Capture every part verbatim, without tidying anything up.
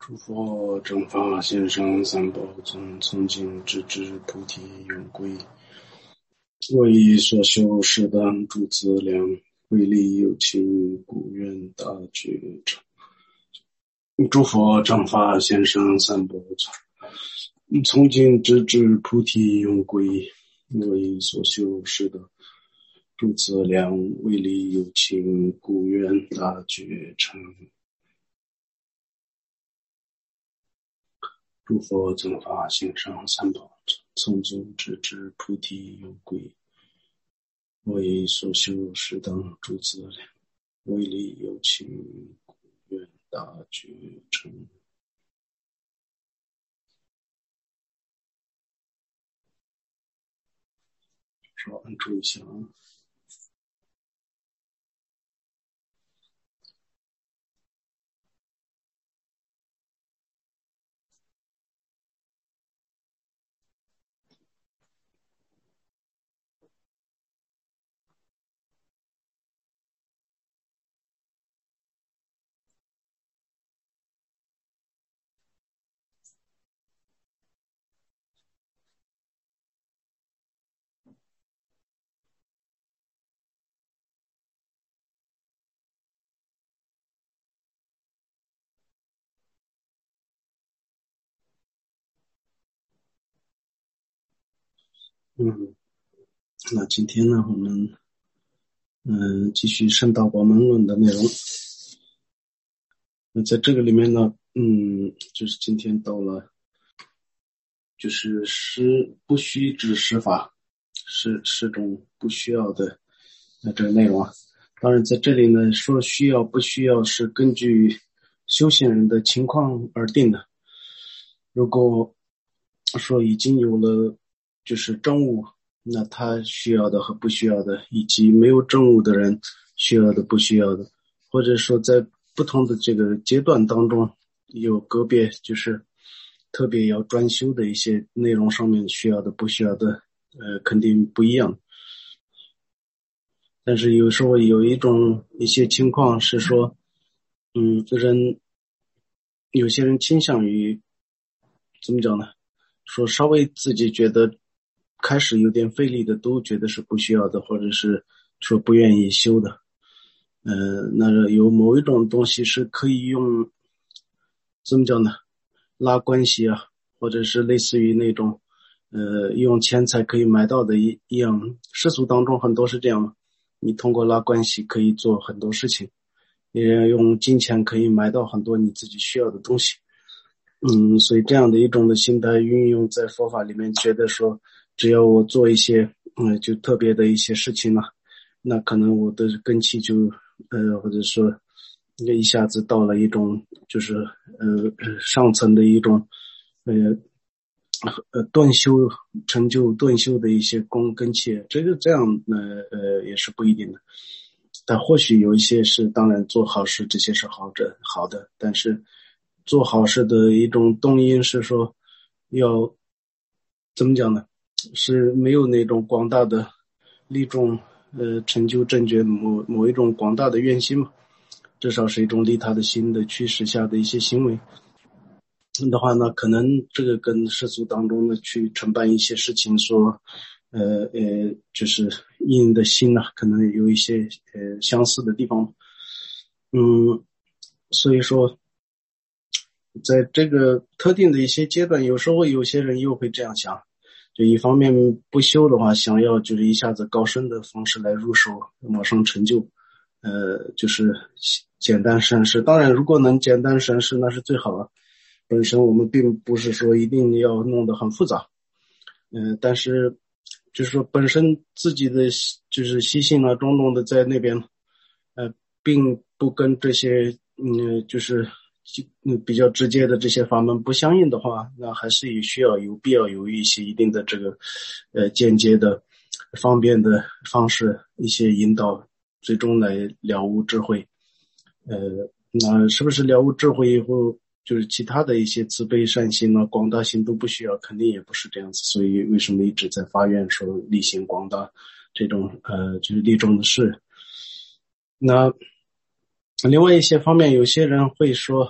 诸佛正法先生三宝尊，从今直至菩提永归。我以所修适当诸资粮，为利有情，故愿大觉成。诸佛正法先生三宝尊，从今直至菩提永归。我以所修适当诸资粮，为利有情，故愿大觉成。诸佛正法行上三宝，从今直至菩提有归。我以所修适当诸资粮，为利有情，故愿大觉成。稍安住一下。嗯，那今天呢，我们嗯继续圣道宝门论的内容。那在这个里面呢，嗯，就是今天到了，就是施不虚之施法，是是种不需要的那这个内容啊。当然在这里呢，说需要不需要是根据修行人的情况而定的。如果说已经有了就是证悟，那他需要的和不需要的，以及没有证悟的人需要的不需要的，或者说在不同的这个阶段当中，有个别就是特别要专修的一些内容上面需要的不需要的呃，肯定不一样。但是有时候有一种一些情况是说，嗯，人有些人倾向于怎么讲呢，说稍微自己觉得开始有点费力的都觉得是不需要的，或者是说不愿意修的。呃，那有某一种东西是可以用怎么讲呢，拉关系啊，或者是类似于那种呃用钱财可以买到的一一样，世俗当中很多是这样的，你通过拉关系可以做很多事情，也用金钱可以买到很多你自己需要的东西。嗯，所以这样的一种的心态运用在佛法里面，觉得说只要我做一些嗯就特别的一些事情呢，那可能我的根器就呃或者说一下子到了一种就是呃上层的一种呃呃顿修成就顿修的一些功根器，这个这样呢呃也是不一定的。但或许有一些是当然做好事，这些是好的好的，但是做好事的一种动因是说要怎么讲呢，是没有那种广大的利众呃成就正觉某某一种广大的愿心嘛，至少是一种利他的心的驱使下的一些行为的话呢，可能这个跟世俗当中的去承办一些事情说呃呃就是应的心呢、啊、可能有一些呃相似的地方。嗯，所以说在这个特定的一些阶段，有时候有些人又会这样想，就一方面不修的话，想要就是一下子高深的方式来入手，马上成就，呃，就是简单善事。当然，如果能简单善事，那是最好的。本身我们并不是说一定要弄得很复杂，呃，但是就是说本身自己的就是习性啊，种种的在那边，呃，并不跟这些嗯，就是嗯比较直接的这些法门不相应的话，那还是也需要有必要有一些一定的这个呃间接的方便的方式，一些引导，最终来了悟智慧。呃，那是不是了悟智慧以后，就是其他的一些慈悲善心啊、广大心都不需要？肯定也不是这样子。所以为什么一直在发愿说力行广大这种呃就是利众的事？那另外一些方面，有些人会说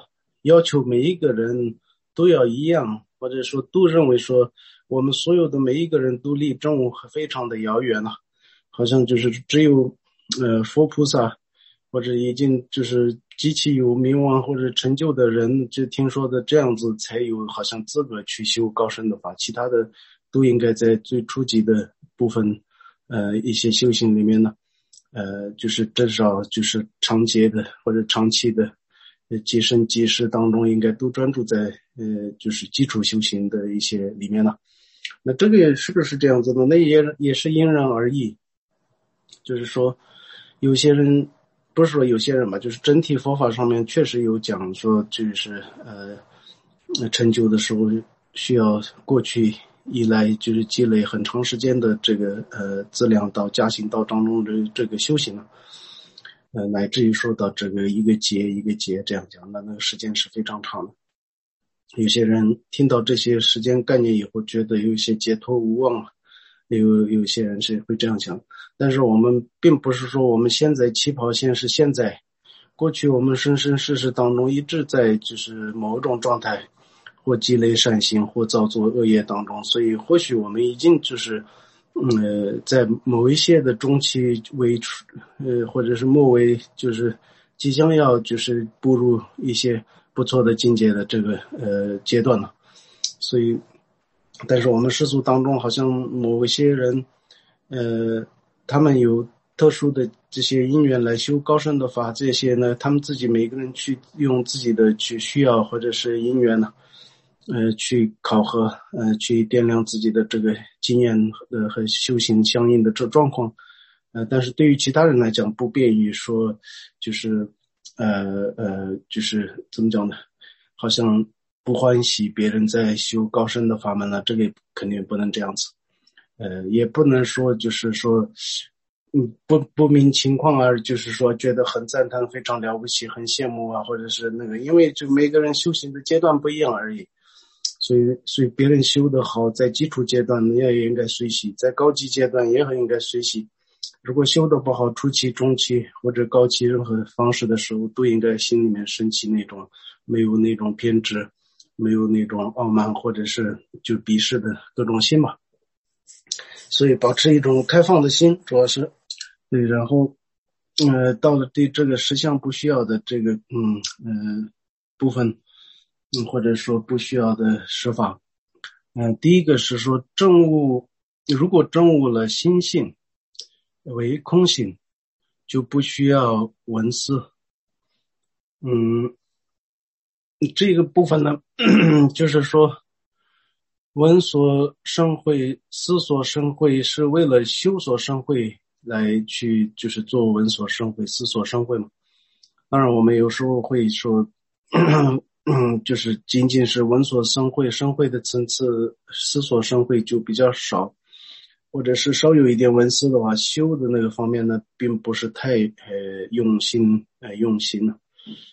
要求每一个人都要一样，或者说都认为说我们所有的每一个人都离正悟非常的遥远了，好像就是只有呃佛菩萨或者已经就是极其有名望或者成就的人，就听说的这样子才有好像资格去修高深的法，其他的都应该在最初级的部分呃一些修行里面呢，呃就是至少就是长节的或者长期的呃即身即事当中应该都专注在呃就是基础修行的一些里面了。那这个也是不是这样子呢？那也也是因人而异，就是说有些人不是说有些人吧，就是整体佛法上面确实有讲说，就是呃成就的时候需要过去以来就是积累很长时间的这个呃资粮到加行道当中的这个修行了，呃乃至于说到这个一个劫一个劫这样讲，那那个时间是非常长的。有些人听到这些时间概念以后，觉得有一些解脱无望了，有有些人是会这样想。但是我们并不是说我们现在起跑线是现在，过去我们生生世世当中一直在就是某种状态，或积累善行，或造作恶业当中，所以或许我们已经就是呃在某一些的中期为呃或者是末尾，就是即将要就是步入一些不错的境界的这个呃阶段了。所以但是我们世俗当中好像某一些人呃他们有特殊的这些因缘来修高深的法，这些呢他们自己每个人去用自己的去需要或者是因缘呢呃去考核呃去掂量自己的这个经验呃和修行相应的这状况，呃但是对于其他人来讲不便于说就是呃呃就是怎么讲呢，好像不欢喜别人在修高深的法门呢，这个肯定不能这样子，呃，也不能说就是说，嗯，不不明情况而就是说觉得很赞叹，非常了不起，很羡慕啊，或者是那个，因为就每个人修行的阶段不一样而已，所以所以别人修得好，在基础阶段你也应该随喜，在高级阶段也很应该随喜。如果修得不好，初期、中期或者高期任何方式的时候，都应该心里面升起那种没有那种偏执，没有那种傲慢或者是就鄙视的各种心嘛。所以保持一种开放的心，主要是对，然后呃到了对这个实相不需要的这个嗯呃部分，嗯或者说不需要的实法，嗯、呃、第一个是说证悟，如果证悟了心性为空性，就不需要闻思。嗯，这个部分呢，就是说闻所生慧，思所生慧，是为了修所生慧来去，就是做闻所生慧、思所生慧嘛。当然，我们有时候会说，嗯，就是仅仅是闻所生慧，生慧的层次，思所生慧就比较少，或者是稍有一点闻思的话，修的那个方面呢，并不是太呃用心呃用心了。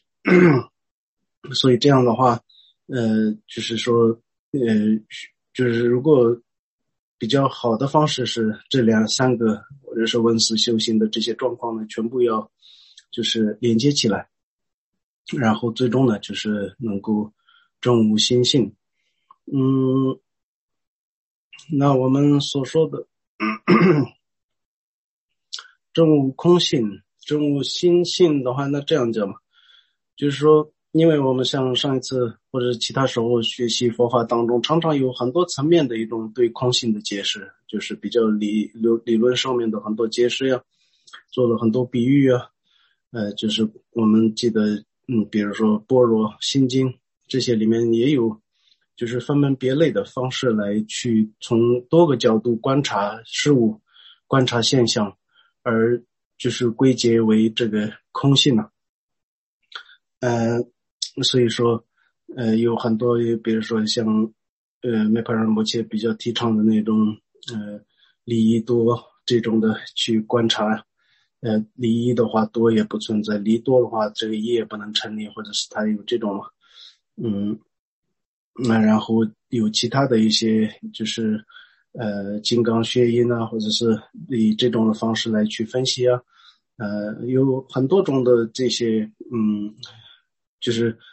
所以这样的话，呃，就是说，呃，就是如果比较好的方式是这两三个或者是闻思修行的这些状况呢，全部要就是连接起来，然后最终呢，就是能够证悟心性。嗯，那我们所说的证悟空性、证悟心性的话，那这样讲嘛，就是说。因为我们像上一次或者其他时候学习佛法当中，常常有很多层面的一种对空性的解释，就是比较理理论上面的很多解释呀，做了很多比喻啊，呃，就是我们记得，嗯，比如说般若心经这些里面也有，就是分门别类的方式来去从多个角度观察事物、观察现象，而就是归结为这个空性啊，呃。所以说呃有很多比如说像呃梅帕仁波切比较提倡的那种呃离一多这种的去观察，呃离一的话多也不存在，离多的话这个一也不能成立，或者是它有这种嗯那然后有其他的一些就是呃金刚血因啊，或者是以这种的方式来去分析啊，呃有很多种的这些嗯就是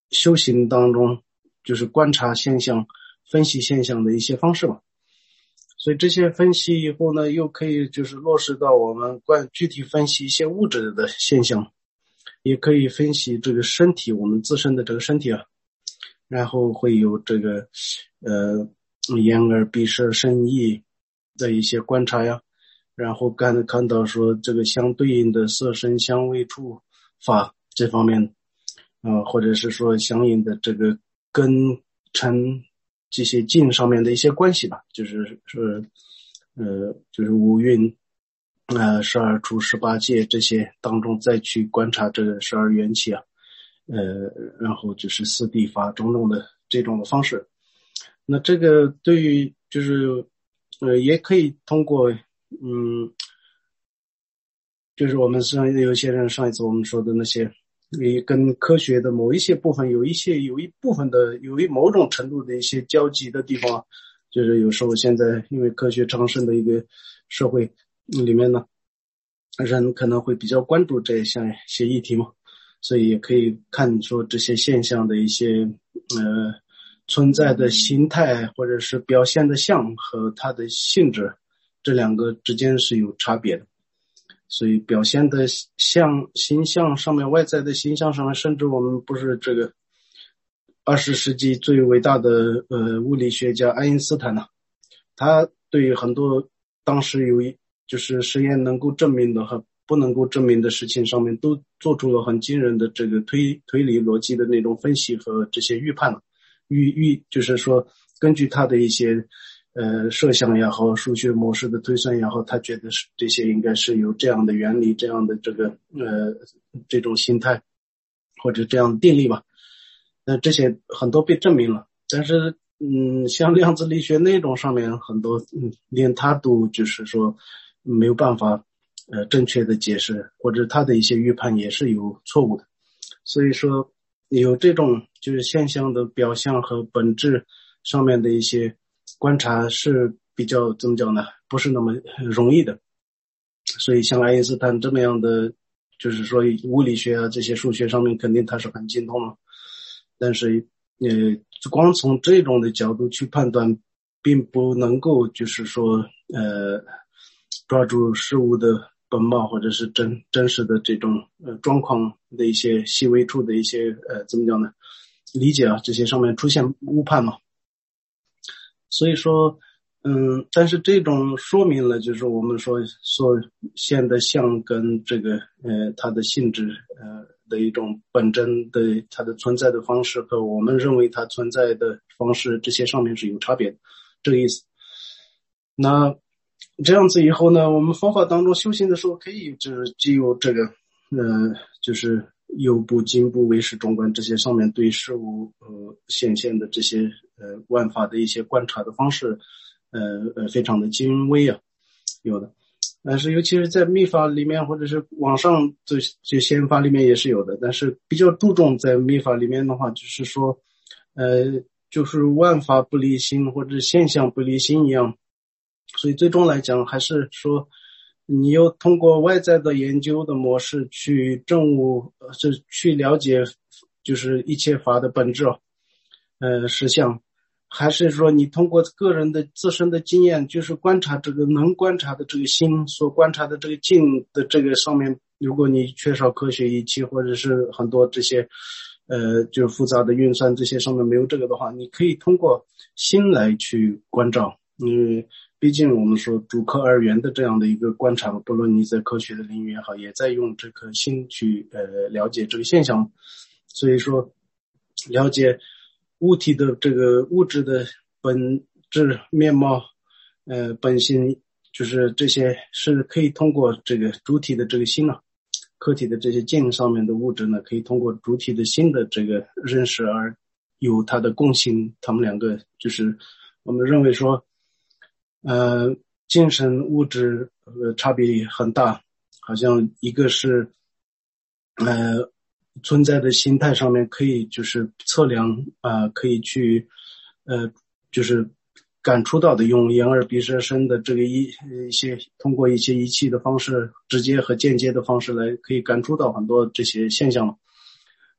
修行当中就是观察现象、分析现象的一些方式吧。所以这些分析以后呢，又可以就是落实到我们关具体分析一些物质的现象，也可以分析这个身体，我们自身的这个身体啊，然后会有这个呃眼耳鼻舌身意的一些观察呀，然后看看到说这个相对应的色声香味触法这方面，呃，或者是说相应的这个根尘这些境上面的一些关系吧，就是是呃就是五蕴呃十二处十八界这些当中再去观察这个十二缘起啊，呃然后就是四谛法种种的这种的方式。那这个对于就是呃也可以通过嗯就是我们上有些人上一次我们说的那些也跟科学的某一些部分有一些有一部分的有一某种程度的一些交集的地方，就是有时候现在因为科学昌盛的一个社会里面呢，人可能会比较关注这项些议题嘛，所以也可以看出这些现象的一些呃存在的形态或者是表现的相和它的性质，这两个之间是有差别的。所以表现的像形象上面，外在的形象上面，甚至我们不是这个二十世纪最伟大的呃物理学家爱因斯坦呢、啊，他对于很多当时有一就是实验能够证明的和不能够证明的事情上面，都做出了很惊人的这个推推理逻辑的那种分析和这些预判了，预预就是说根据他的一些呃，设想也好，数学模式的推算也好，他觉得是这些应该是有这样的原理，这样的这个呃这种形态或者这样的定律吧。那这些很多被证明了，但是嗯，像量子力学那种上面很多嗯，连他都就是说没有办法呃正确的解释，或者他的一些预判也是有错误的。所以说有这种就是现象的表象和本质上面的一些观察是比较怎么讲呢，不是那么容易的。所以像爱因斯坦这么样的就是说物理学啊这些数学上面肯定他是很精通了，但是呃光从这种的角度去判断并不能够就是说呃抓住事物的本貌或者是真真实的这种呃状况的一些细微处的一些呃怎么讲呢理解啊，这些上面出现误判嘛。所以说嗯，但是这种说明了就是我们说所现的相跟这个呃它的性质呃的一种本真的它的存在的方式和我们认为它存在的方式这些上面是有差别的，这个意思。那这样子以后呢，我们方法当中修行的时候可以就是既有这个呃就是右部经部唯识中观这些上面对事物呃显现的这些呃万法的一些观察的方式呃呃非常的精微啊，有的。但是尤其是在密法里面或者是网上这这显法里面也是有的，但是比较注重在密法里面的话，就是说呃就是万法不离心或者现象不离心一样。所以最终来讲还是说你要通过外在的研究的模式去证悟呃去了解就是一切法的本质呃实相，还是说你通过个人的自身的经验，就是观察这个能观察的这个心所观察的这个境的这个上面，如果你缺少科学仪器或者是很多这些呃就是复杂的运算这些上面没有这个的话，你可以通过心来去关照。嗯，毕竟我们说主客二元的这样的一个观察，不论你在科学的领域也好，也在用这颗心去呃了解这个现象。所以说了解物体的这个物质的本质面貌呃本性，就是这些是可以通过这个主体的这个心啊，客体的这些境上面的物质呢，可以通过主体的心的这个认识而有它的共性，他们两个就是我们认为说呃精神物质呃差别很大，好像一个是呃存在的形态上面可以就是测量啊、呃，可以去呃就是感触到的，用眼耳鼻舌身的这个一一些通过一些仪器的方式，直接和间接的方式来可以感触到很多这些现象。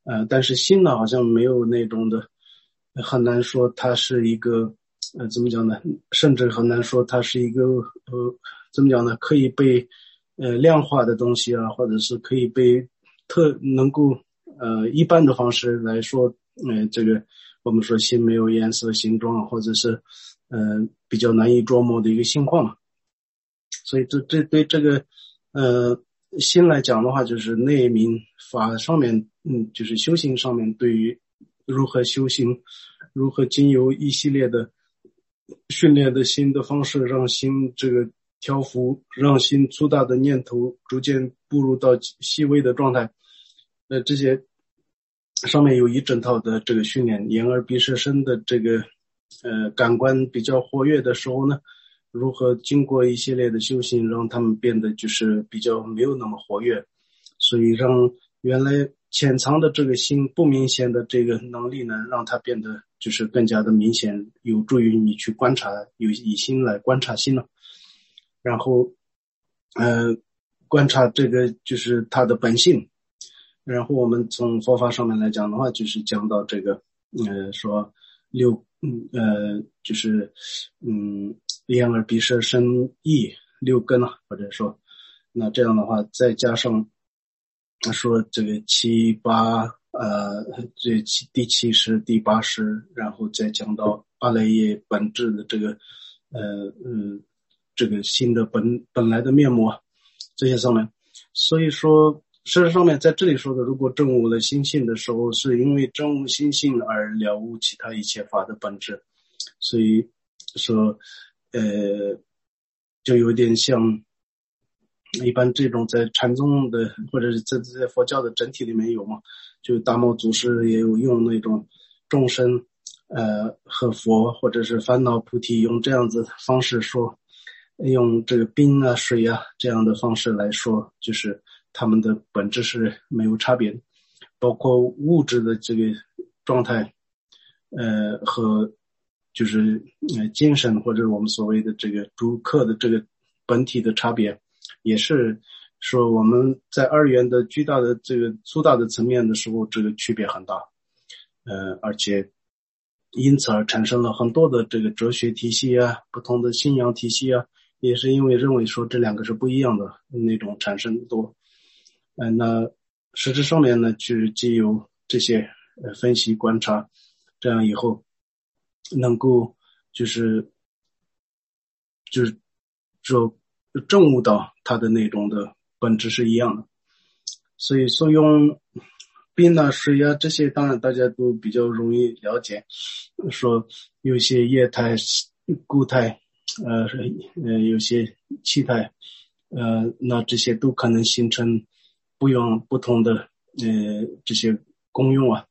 呃，但是心呢好像没有那种的，很难说它是一个呃怎么讲呢？甚至很难说它是一个呃怎么讲呢？可以被呃量化的东西啊，或者是可以被特能够呃一般的方式来说，呃这个我们说心没有颜色、形状，或者是呃比较难以捉摸的一个情况嘛。所以这这对这个呃心来讲的话，就是内明法上面，嗯，就是修行上面对于如何修行，如何经由一系列的训练的心的方式，让心这个调伏，让心粗大的念头逐渐步入到细微的状态。那这些上面有一整套的这个训练，眼耳鼻舌身的这个呃感官比较活跃的时候呢，如何经过一系列的修行，让他们变得就是比较没有那么活跃，所以让原来潜藏的这个心不明显的这个能力呢，让它变得就是更加的明显，有助于你去观察，有以心来观察心了。然后呃观察这个就是它的本性。然后我们从佛法上面来讲的话，就是讲到这个呃说六嗯呃就是嗯眼耳鼻舌身意六根啊，或者说那这样的话再加上说这个七八呃这七第七十第八十，然后再讲到阿赖耶本质的这个呃嗯这个心的本本来的面目啊，这些上面。所以说事实上面在这里说的，如果证悟了心性的时候，是因为证悟心性而了悟其他一切法的本质。所以说呃就有点像一般这种在禅宗的或者是在在佛教的整体里面有嘛，就达摩祖师也有用那种众生呃和佛或者是烦恼菩提，用这样子的方式说，用这个冰啊水啊这样的方式来说，就是他们的本质是没有差别的，包括物质的这个状态呃和就是呃精神或者我们所谓的这个主客的这个本体的差别，也是说我们在二元的巨大的这个粗大的层面的时候，这个区别很大，呃而且因此而产生了很多的这个哲学体系啊，不同的信仰体系啊，也是因为认为说这两个是不一样的那种产生多。呃，那实质上面呢，就是藉由这些呃分析观察，这样以后能够就是就是说证悟到它的那种的本质是一样的。所以说用冰啊水啊这些当然大家都比较容易了解，说有些液态固态呃呃有些气态呃那这些都可能形成不用不同的呃这些功用啊，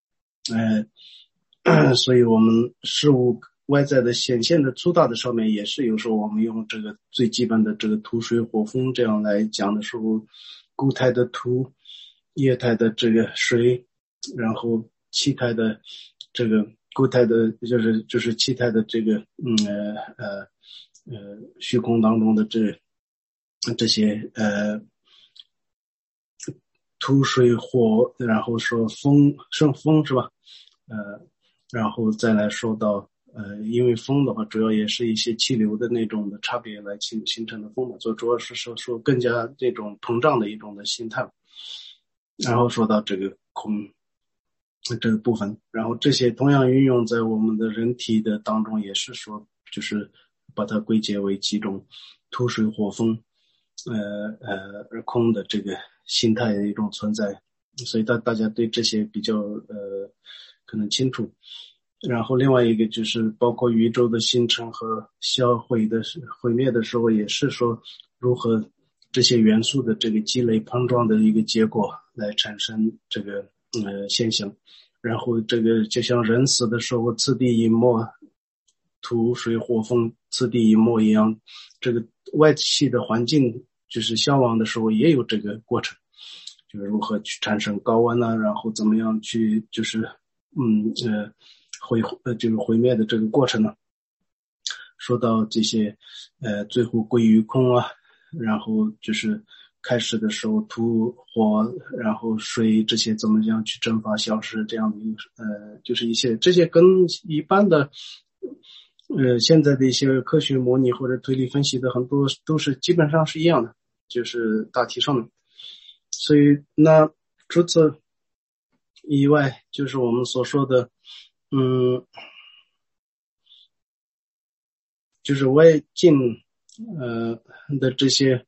呃所以我们事物外在的显现的粗大的上面，也是有时候我们用这个最基本的这个土水火风这样来讲的时候，固态的土，液态的这个水，然后气态的这个固态的就是就是气态的这个嗯呃呃呃虚空当中的这这些呃土水火，然后说风生风是吧？呃，然后再来说到呃，因为风的话，主要也是一些气流的那种的差别来形形成的风嘛，所以主要是说说更加这种膨胀的一种的心态。然后说到这个空这个部分，然后这些同样运用在我们的人体的当中，也是说就是把它归结为几种土水火风呃呃而空的这个心态的一种存在，所以大大家对这些比较呃可能清楚。然后另外一个就是包括宇宙的形成和销毁的毁灭的时候，也是说如何这些元素的这个积累碰撞的一个结果来产生这个呃现象。然后这个就像人死的时候次第隐没，土水火风次第隐没一样，这个外气的环境就是消亡的时候也有这个过程，就是如何去产生高温啊，然后怎么样去就是嗯呃毁呃就是毁灭的这个过程呢。说到这些呃最后归于空啊，然后就是开始的时候土火然后水这些怎么样去蒸发消失这样的一个呃就是一些这些跟一般的呃现在的一些科学模拟或者推理分析的很多都是基本上是一样的，就是大体上的。所以那除此以外，就是我们所说的嗯就是外境呃的这些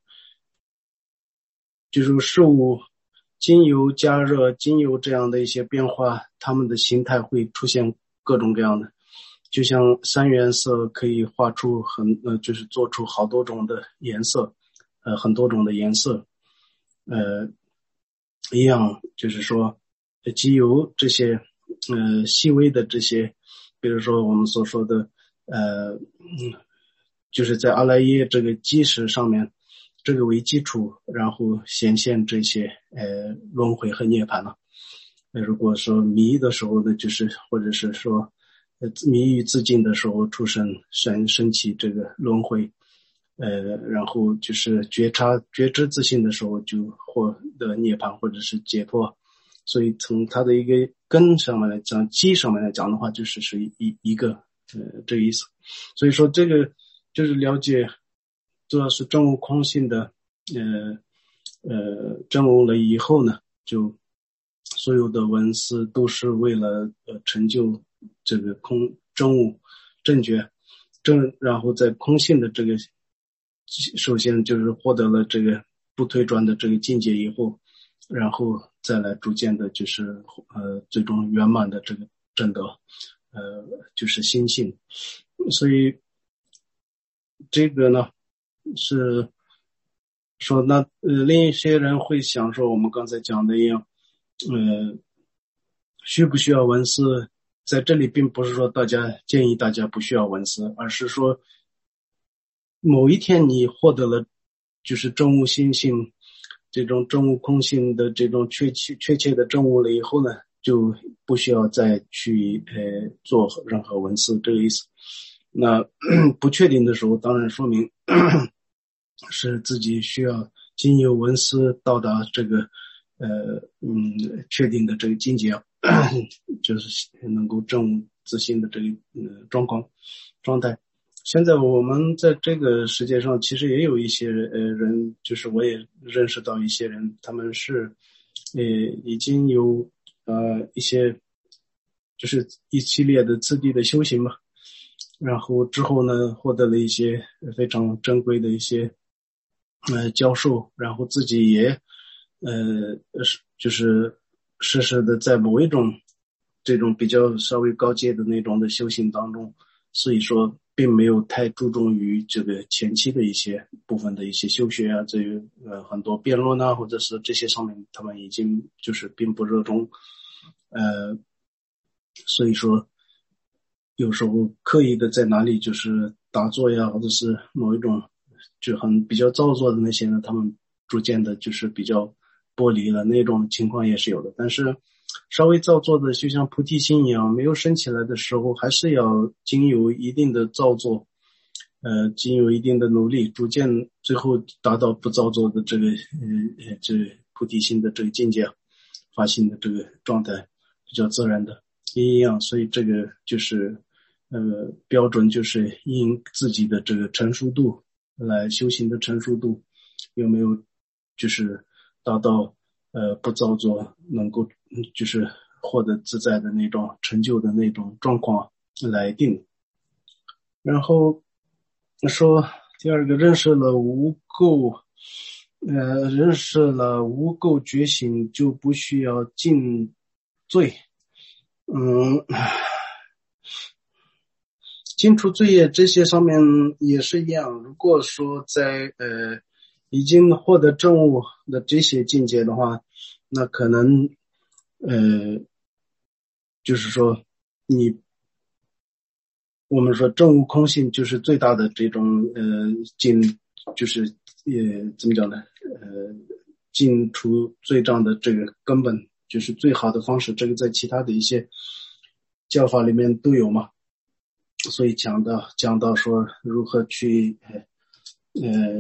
就是事物经由加热经由这样的一些变化，它们的形态会出现各种各样的，就像三原色可以画出很呃就是做出好多种的颜色呃很多种的颜色呃一样，就是说藉由这些呃细微的这些比如说我们所说的呃嗯就是在阿赖耶这个基石上面这个为基础，然后显现这些呃轮回和涅槃了。那如果说迷的时候呢，就是或者是说呃迷于自尽的时候出生升升起这个轮回，呃然后就是觉察觉知自性的时候就获得涅槃或者是解脱。所以从它的一个根上面来讲，基上面来讲的话，就是是一一个呃这个意思。所以说这个就是了解主要是证悟空性的呃呃证悟了以后呢，就所有的文思都是为了呃成就这个空证悟正觉正，然后在空性的这个首先就是获得了这个不退转的这个境界以后，然后再来逐渐的就是呃最终圆满的这个正德呃就是心性。所以这个呢是说那呃另一些人会想说我们刚才讲的一样呃需不需要文思，在这里并不是说大家建议大家不需要文思，而是说某一天你获得了就是证悟心性这种证悟空性的这种确切确切的证悟了以后呢，就不需要再去呃做任何文思，这个意思。那不确定的时候当然说明是自己需要经由文思到达这个呃嗯确定的这个境界，就是能够证悟自信的这个呃状况状态。现在我们在这个世界上其实也有一些呃人，就是我也认识到一些人，他们是呃已经有呃一些就是一系列的次第的修行嘛，然后之后呢获得了一些非常珍贵的一些呃教授，然后自己也呃就是实时的在某一种这种比较稍微高阶的那种的修行当中，所以说并没有太注重于这个前期的一些部分的一些修学啊，这个呃很多辩论啊，或者是这些上面他们已经就是并不热衷，呃，所以说有时候刻意的在哪里就是打坐呀，或者是某一种就很比较造作的那些呢，他们逐渐的就是比较剥离了，那种情况也是有的。但是稍微造作的就像菩提心一样，没有升起来的时候，还是要经由一定的造作，呃，经由一定的努力，逐渐最后达到不造作的这个呃这菩提心的这个境界，发心的这个状态，比较自然的一样。所以这个就是呃标准，就是因自己的这个成熟度来修行的成熟度有没有就是达到呃不造作，能够就是获得自在的那种成就的那种状况来定。然后说第二个认识了无垢，呃，认识了无垢觉醒就不需要尽罪。嗯，清除罪业这些上面也是一样。如果说在呃已经获得证悟的这些境界的话，那可能呃就是说你我们说证悟空性就是最大的这种呃尽就是呃怎么讲呢呃尽除罪障的这个根本，就是最好的方式。这个在其他的一些教法里面都有嘛。所以讲到讲到说如何去呃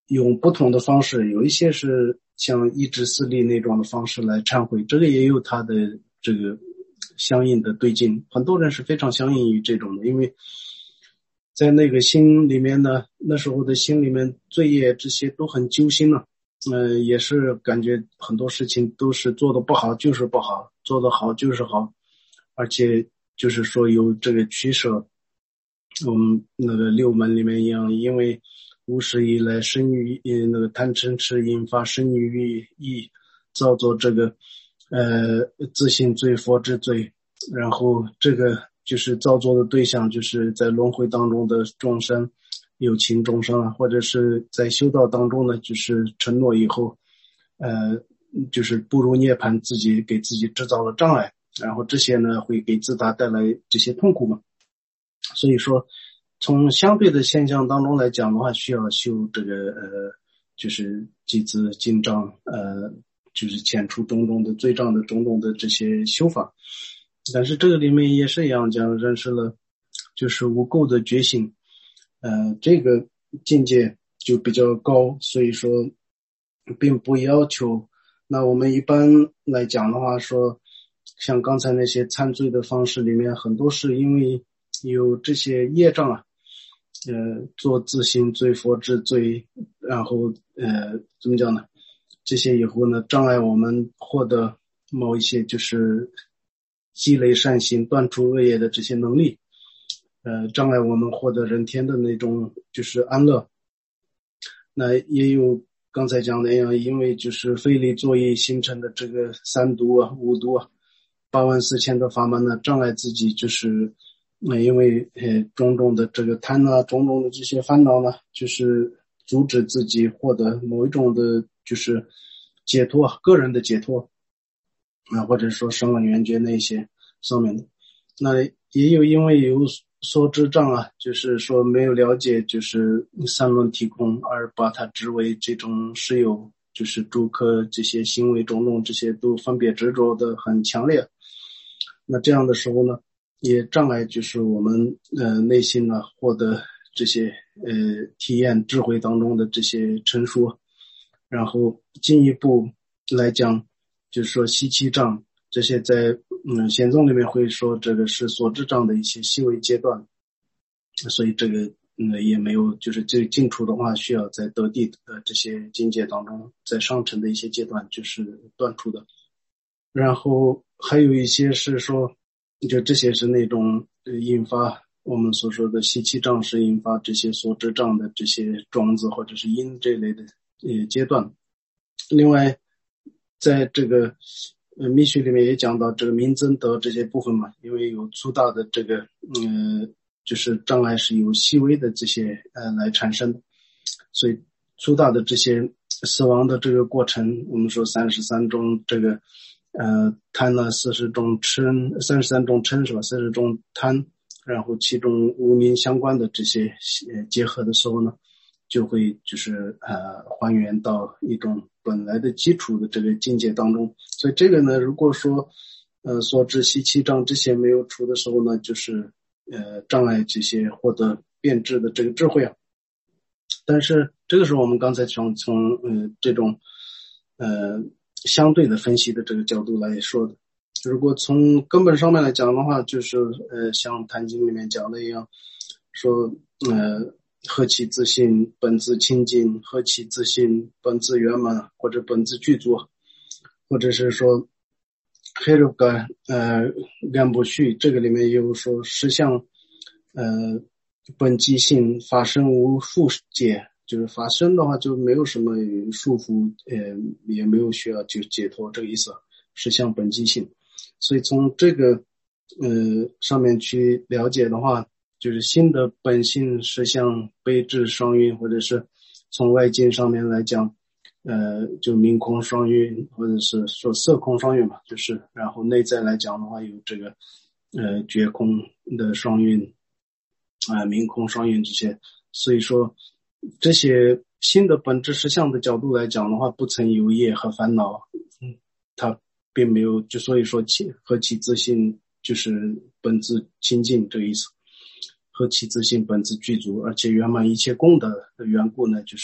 用不同的方式，有一些是像意志四力那种的方式来忏悔，这个也有它的这个相应的对境。很多人是非常相应于这种的，因为在那个心里面呢，那时候的心里面罪业这些都很揪心了，呃，也是感觉很多事情都是做的不好就是不好，做的好就是好，而且就是说有这个取舍。我们那个六门里面一样，因为无始以来生于那个贪嗔痴引发生于意，造作这个呃自性罪佛之罪，然后这个就是造作的对象就是在轮回当中的众生，有情众生啊，或者是在修道当中呢，就是承诺以后呃就是步入涅槃，自己给自己制造了障碍，然后这些呢会给自他带来这些痛苦嘛。所以说从相对的现象当中来讲的话，需要修这个呃就是集资进账，呃就是遣除种种的罪障的种种的这些修法。但是这个里面也是一样，讲认识了就是无垢的觉醒，呃这个境界就比较高，所以说并不要求。那我们一般来讲的话说，像刚才那些忏罪的方式里面，很多是因为有这些业障啊，呃，做自性罪佛之罪，然后呃，怎么讲呢？这些以后呢，障碍我们获得某一些就是积累善行、断除恶业的这些能力，呃，障碍我们获得人天的那种就是安乐。那也有刚才讲的那样，因为就是非礼作业形成的这个三毒啊、五毒啊、八万四千的法门呢，障碍自己就是那、呃、因为呃种种的这个贪啊，种种的这些烦恼呢，就是阻止自己获得某一种的就是解脱，个人的解脱啊，或者说声闻缘觉那些上面的。那也有因为有所知障啊，就是说没有了解就是三轮体空，而把它执为这种实有，就是诸科这些行为种种这些都分别执着的很强烈。那这样的时候呢，也障碍就是我们呃内心呢获得这些呃体验智慧当中的这些陈述，然后进一步来讲，就是说习气障这些在嗯显宗里面会说这个是所知障的一些细微阶段，所以这个嗯也没有就是这进出的话需要在得地的这些境界当中，在上层的一些阶段就是断除的。然后还有一些是说，就这些是那种引发我们所说的习气障，是引发这些所知障的这些种子或者是因这类的呃阶段。另外在这个呃密学里面也讲到这个明增德这些部分嘛，因为有粗大的这个呃就是障碍是由细微的这些呃来产生的，所以粗大的这些死亡的这个过程，我们说三十三种这个呃贪呢四十种嗔，三十三种嗔是吧？四十种贪，然后其中无明相关的这些呃结合的时候呢，就会就是呃还原到一种本来的基础的这个境界当中。所以这个呢，如果说呃所知习气障这些没有除的时候呢，就是呃障碍这些获得变质的这个智慧啊。但是这个是我们刚才从从呃这种呃相对的分析的这个角度来说的。如果从根本上面来讲的话，就是呃像坛经里面讲的一样，说呃何其自信本自清净，何其自信本自圆满，或者本自具足，或者是说黑肉感呃干不续，这个里面也有说实相呃本即性法身无缚解，就是法身的话就没有什么束缚，呃也没有需要就解脱这个意思，实相本即性。所以从这个呃上面去了解的话，就是心的本性实相悲智双运，或者是从外境上面来讲呃就明空双运，或者是说色空双运嘛，就是然后内在来讲的话有这个呃觉空的双运啊、呃、明空双运这些。所以说这些心的本质实相的角度来讲的话，不曾有业和烦恼，嗯它并没有，就所以说其何其自信就是本自清净这个意思，何其自信本自具足，而且圆满一切功德的缘故呢，就是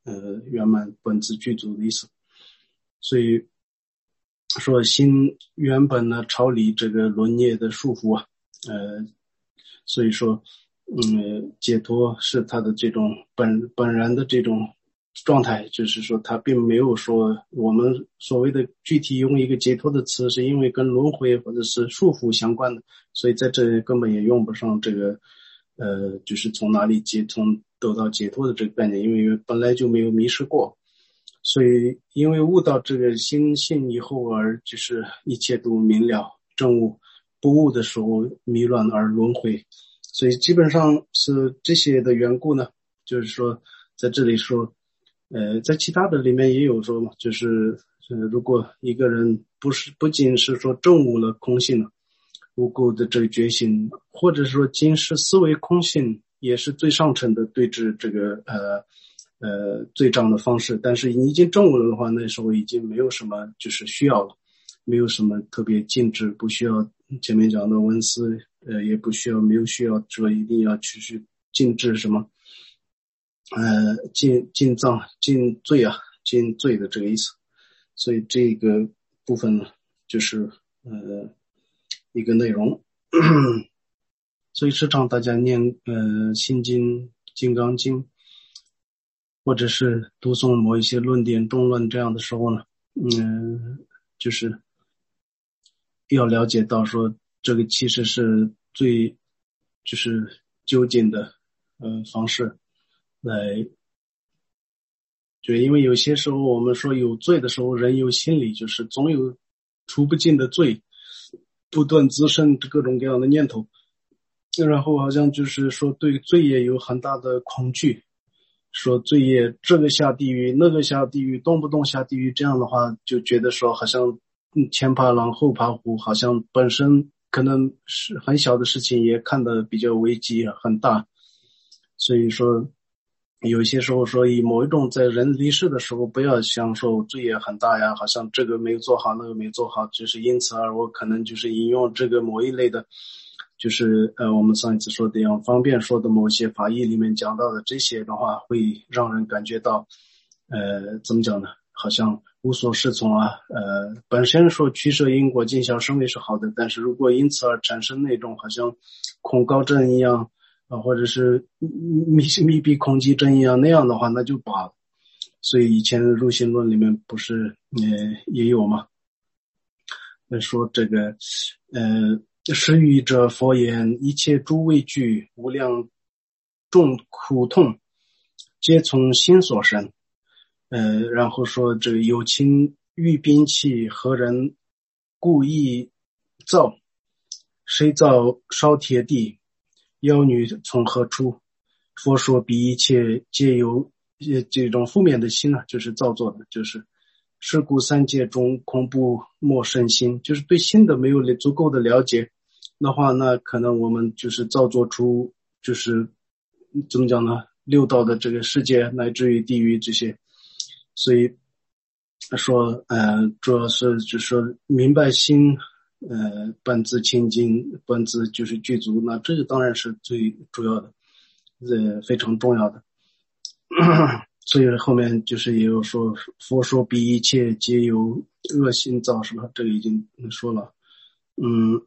呃圆满本自具足的意思。所以说心原本呢超离这个轮业的束缚啊，呃，所以说，嗯，解脱是他的这种本本然的这种状态，就是说他并没有说我们所谓的具体用一个解脱的词，是因为跟轮回或者是束缚相关的，所以在这里根本也用不上这个，呃，就是从哪里解从得到解脱的这个概念，因为本来就没有迷失过。所以因为悟到这个心性以后，而就是一切都明了正悟，不悟的时候迷乱而轮回，所以基本上是这些的缘故呢，就是说在这里说呃，在其他的里面也有说嘛，就是呃，如果一个人不是不仅是说正悟了空性了，无垢的这个觉醒，或者说仅是思维空性，也是最上层的对治这个呃呃罪障的方式。但是你已经正悟了的话，那时候已经没有什么就是需要了，没有什么特别禁止，不需要前面讲的文思，呃，也不需要没有需要说一定要去去禁止什么，呃，禁禁藏禁罪啊，禁罪的这个意思。所以这个部分呢，就是呃一个内容。所以时常大家念呃心经、金刚经，或者是读诵某一些论点、中论这样的时候呢，嗯，就是要了解到说这个其实是最就是究竟的呃方式来，就因为有些时候我们说有罪的时候，人有心理就是总有除不尽的罪，不断滋生各种各样的念头，然后好像就是说对罪业有很大的恐惧，说罪业这个下地狱那个下地狱动不动下地狱，这样的话就觉得说好像前怕狼后怕虎，好像本身可能是很小的事情也看得比较危机很大。所以说有些时候说以某一种在人离世的时候不要想说罪业很大呀，好像这个没有做好那个没做好，就是因此而我可能就是引用这个某一类的就是呃我们上一次说的样方便说的某些法义里面讲到的这些的话，会让人感觉到呃怎么讲呢，好像无所适从啊，呃本身说取舍因果尽孝生为是好的，但是如果因此而产生那种好像恐高症一样啊，或者是密密闭恐惧症一样那样的话，那就罢了。所以以前的入心论里面不是呃也有吗？说这个呃施予者佛言，一切诸畏惧无量众苦痛皆从心所生。呃然后说这个有情欲兵器，何人故意造？谁造烧铁地？妖女从何出？佛说彼一切皆由这种负面的心啊，就是造作的，就是是故三界中恐怖莫生心，就是对心的没有足够的了解的话，那可能我们就是造作出就是怎么讲呢，六道的这个世界乃至于地狱这些。所以说呃主要是就是说明白心呃本自清净，本自就是具足，那这个当然是最主要的，呃非常重要的。所以后面就是也有说佛说彼一切皆由恶心造，是吧？这个已经说了。嗯，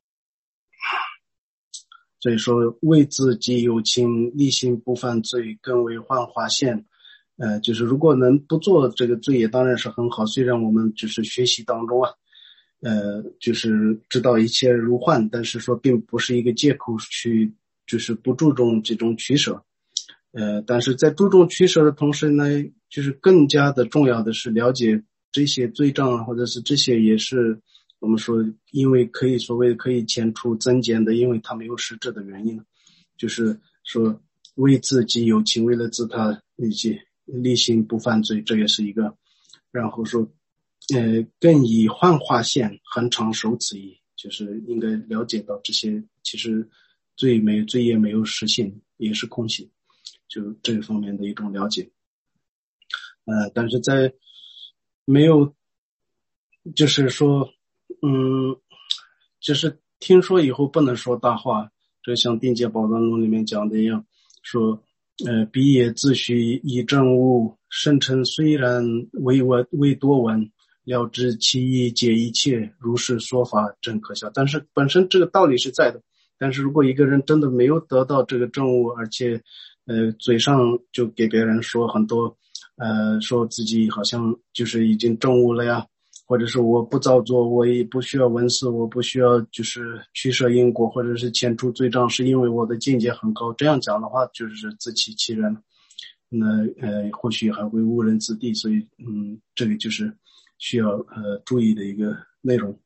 所以说为自己有情，立心不犯罪，更为幻化现。呃，就是如果能不做这个罪业当然是很好，虽然我们就是学习当中啊呃就是知道一切如幻，但是说并不是一个借口去就是不注重这种取舍。呃，但是在注重取舍的同时呢，就是更加的重要的是了解这些罪障，或者是这些也是我们说因为可以所谓可以减除增减的，因为它没有实质的原因，就是说为自己有情，为了自他以及立心不犯罪，这也是一个。然后说呃，更以幻化现恒常守此意，就是应该了解到这些其实罪没罪业没有实性，也是空性，就这个方面的一种了解。呃，但是在没有就是说嗯就是听说以后不能说大话，这像定界宝藏论里面讲的一样，说呃彼也自须以正悟圣臣虽然唯我唯多闻，了知其意，解一切，如是说法，真可笑。但是本身这个道理是在的，但是如果一个人真的没有得到这个证悟，而且呃嘴上就给别人说很多呃说自己好像就是已经证悟了呀，或者是我不造作，我也不需要文思，我不需要就是驱舍因果，或者是遣除罪障，是因为我的境界很高，这样讲的话就是自欺欺人，那呃或许还会误人子弟，所以嗯这个就是需要呃注意的一个内容。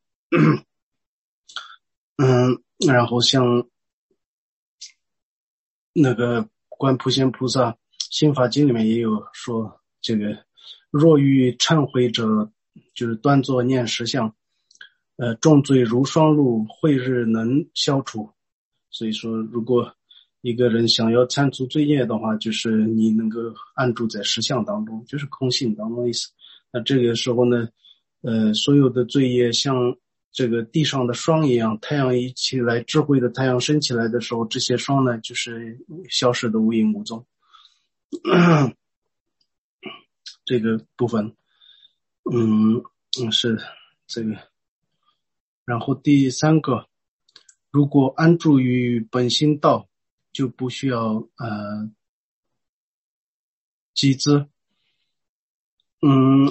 嗯，然后像那个观普贤菩萨心法经里面也有说，这个若欲忏悔者，就是端坐念十相，呃重罪如霜露，慧日能消除。所以说如果一个人想要铲除罪业的话，就是你能够安住在实相当中，就是空性当中的意思。那这个时候呢呃所有的罪业像这个地上的霜一样，太阳一起来，智慧的太阳升起来的时候，这些霜呢就是消失的无影无踪。这个部分嗯是这个。然后第三个，如果安住于本心道，就不需要呃集资。嗯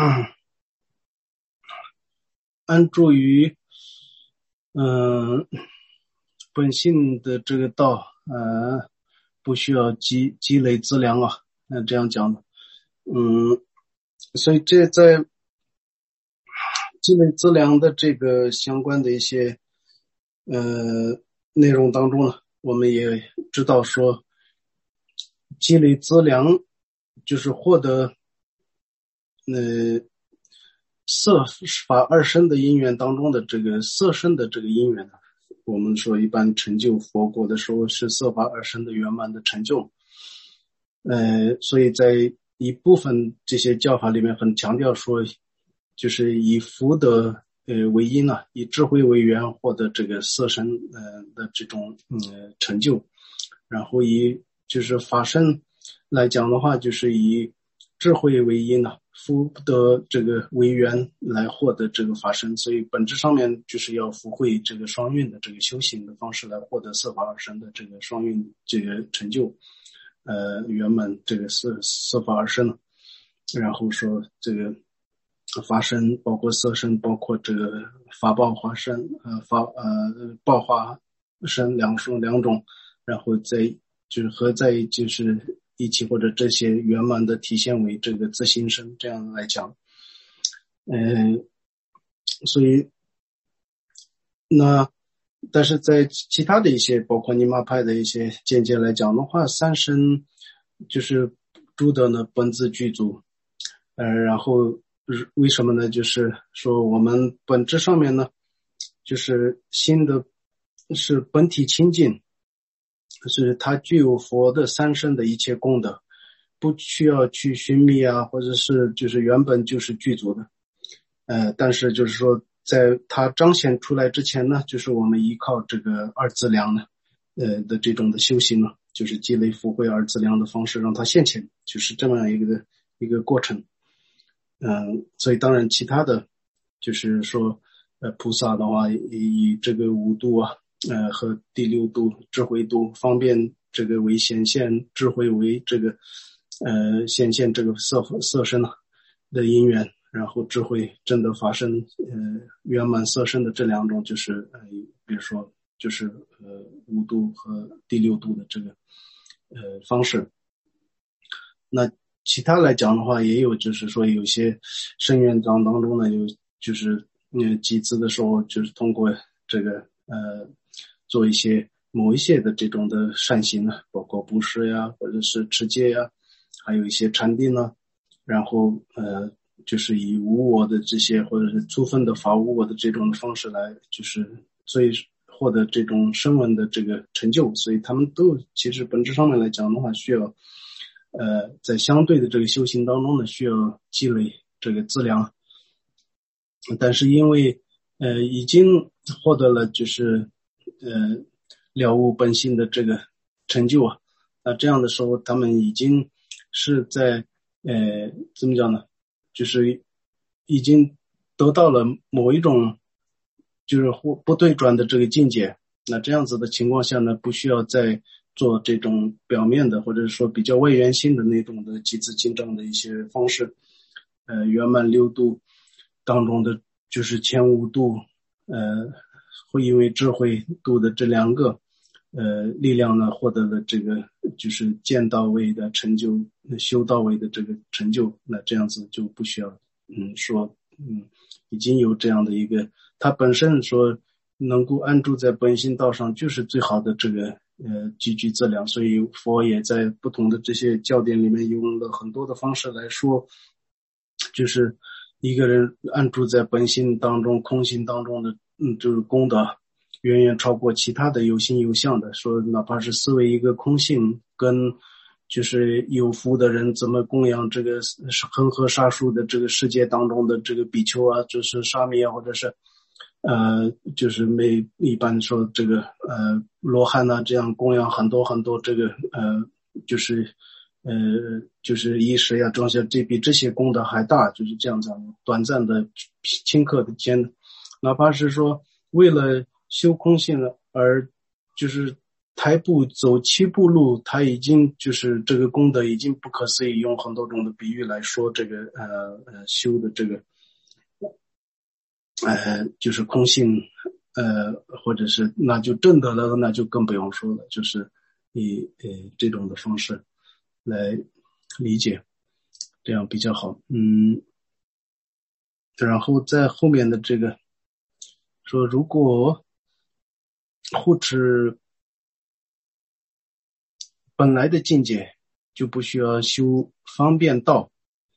安住于嗯、呃、本性的这个道，呃不需要积积累资粮啊，那这样讲的。嗯所以这在积累资粮的这个相关的一些呃内容当中呢，我们也知道说积累资粮就是获得呃色法二身的因缘当中的这个色身的这个因缘呢，我们说一般成就佛果的时候是色法二身的圆满的成就。呃所以在一部分这些教法里面很强调说，就是以福德呃为因啊，以智慧为缘获得这个色身呃的这种呃成就，然后以就是法身来讲的话，就是以智慧为因啊，福德这个为缘来获得这个法身，所以本质上面就是要福慧这个双运的这个修行的方式来获得色法二身的这个双运这个成就，呃圆满这个色色法二身。然后说这个法身包括色身，包括这个法报化身呃法呃报化身两种两种，然后再就是合在就是一起，或者这些圆满的体现为这个自心身，这样来讲。嗯、呃，所以那但是在其他的一些包括尼玛派的一些见解来讲的话，三身就是诸德呢本自具足，呃然后为什么呢，就是说我们本质上面呢就是心的是本体清净，是它具有佛的三身的一切功德，不需要去寻觅啊，或者是就是原本就是具足的。呃但是就是说在它彰显出来之前呢，就是我们依靠这个二资粮呢呃的这种的修行呢，就是积累福慧二资粮的方式让它现前，就是这么样一个一个过程。嗯、呃，所以当然其他的就是说呃菩萨的话以这个五度啊呃和第六度智慧度方便这个为显现，智慧为这个呃显现这个色色身啊的因缘，然后智慧真的发生呃圆满色身的这两种，就是呃比如说就是呃五度和第六度的这个呃方式。那其他来讲的话，也有就是说有些圣愿章当中呢，有就是嗯集资的时候，就是通过这个呃做一些某一些的这种的善行呢，包括布施呀，或者是持戒呀，还有一些禅定呢，然后呃就是以无我的这些或者是粗分的法无我的这种方式来，就是所以获得这种声闻的这个成就，所以他们都其实本质上面来讲的话，需要呃在相对的这个修行当中呢，需要积累这个资粮。但是因为呃已经获得了就是呃了悟本性的这个成就啊，那这样的时候他们已经是在呃，怎么讲呢？就是已经得到了某一种就是不不对转的这个境界。那这样子的情况下呢，不需要再做这种表面的或者说比较外缘性的那种的几次进证的一些方式。呃，圆满六度当中的就是前五度，呃，会因为智慧度的这两个呃力量呢，获得了这个就是见到位的成就，修到位的这个成就。那这样子就不需要嗯说嗯已经有这样的一个，它本身说能够安住在本心道上，就是最好的这个呃积聚资粮。所以佛也在不同的这些教典里面用了很多的方式来说，就是一个人安住在本心当中、空心当中的，嗯，就是功德远远超过其他的有形有相的。说哪怕是思维一个空性，跟就是有福的人怎么供养这个恒河沙数的这个世界当中的这个比丘啊，就是沙弥啊，或者是呃，就是没一般说这个呃罗汉啊，这样供养很多很多这个呃就是呃就是衣食呀装下，这比这些功德还大。就是这样子短暂的顷刻的间，哪怕是说为了修空性而就是抬步走七步路，他已经就是这个功德已经不可思议。用很多种的比喻来说这个呃呃修的这个呃，就是空性，呃，或者是那就正得了，那就更不用说了。就是以呃这种的方式来理解，这样比较好。嗯，然后在后面的这个说，如果护持本来的境界，就不需要修方便道。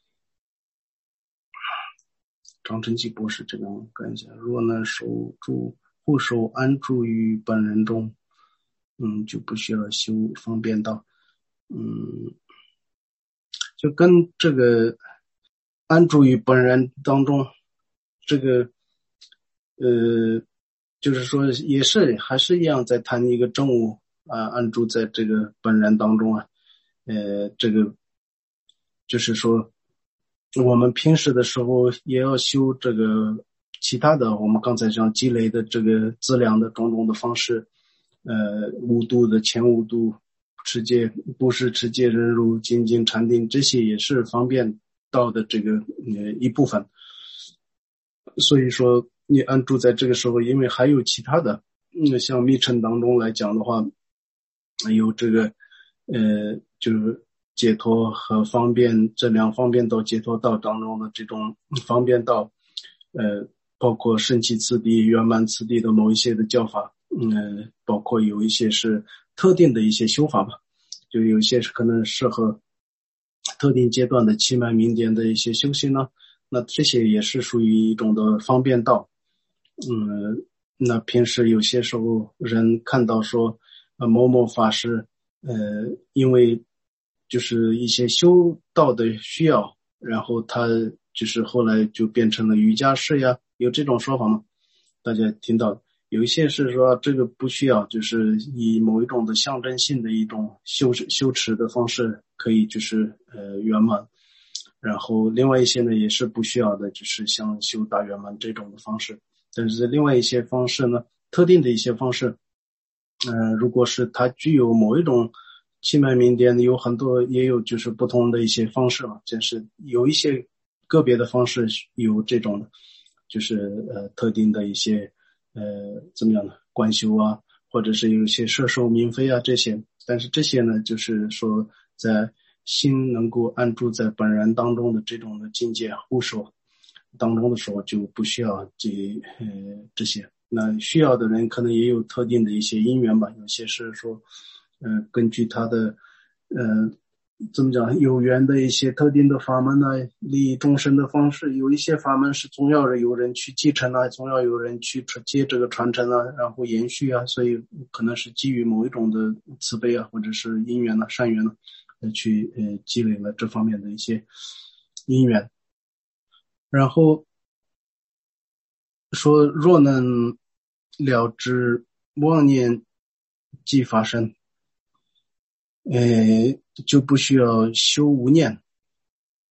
张晨基博士这个看一下，若能守住护守安住于本人中，嗯，就不需要修方便道。嗯，就跟这个安住于本人当中，这个呃，就是说也是还是一样在谈一个正悟啊，安住在这个本人当中啊。呃，这个就是说我们平时的时候也要修这个其他的，我们刚才讲积累的这个资粮的种种的方式，呃，五度的前五度持戒、布施、持戒、忍辱、精进、禅定，这些也是方便道的这个呃一部分。所以说你安住在这个时候，因为还有其他的，嗯，像密乘当中来讲的话，有这个呃就是解脱和方便这两方便道解脱道当中的这种方便道，呃包括圣气次第、圆满次第的某一些的教法，嗯，包括有一些是特定的一些修法吧，就有一些是可能适合特定阶段的气脉明点的一些修行呢，那这些也是属于一种的方便道。嗯，那平时有些时候人看到说，呃，某某法师，呃，因为就是一些修道的需要，然后他就是后来就变成了瑜伽士呀，有这种说法吗？大家听到有一些是说这个不需要，就是以某一种的象征性的一种修持修持的方式可以就是呃圆满。然后另外一些呢也是不需要的，就是像修大圆满这种的方式。但是另外一些方式呢，特定的一些方式，嗯、呃，如果是它具有某一种气脉明点，有很多也有就是不同的一些方式嘛，就是有一些个别的方式有这种的，就是呃特定的一些呃怎么样呢观修啊，或者是有一些摄受明非啊这些。但是这些呢，就是说在心能够安住在本然当中的这种的境界护守当中的时候，就不需要这呃这些。那需要的人可能也有特定的一些因缘吧，有些是说，呃，根据他的呃怎么讲有缘的一些特定的法门呢，利益众生的方式，有一些法门是总要有人去继承啊，总要有人去接这个传承啊，然后延续啊，所以可能是基于某一种的慈悲啊，或者是因缘啊、善缘啊，呃去呃积累了这方面的一些因缘。然后说若能了知妄念即发生，呃，就不需要修无念。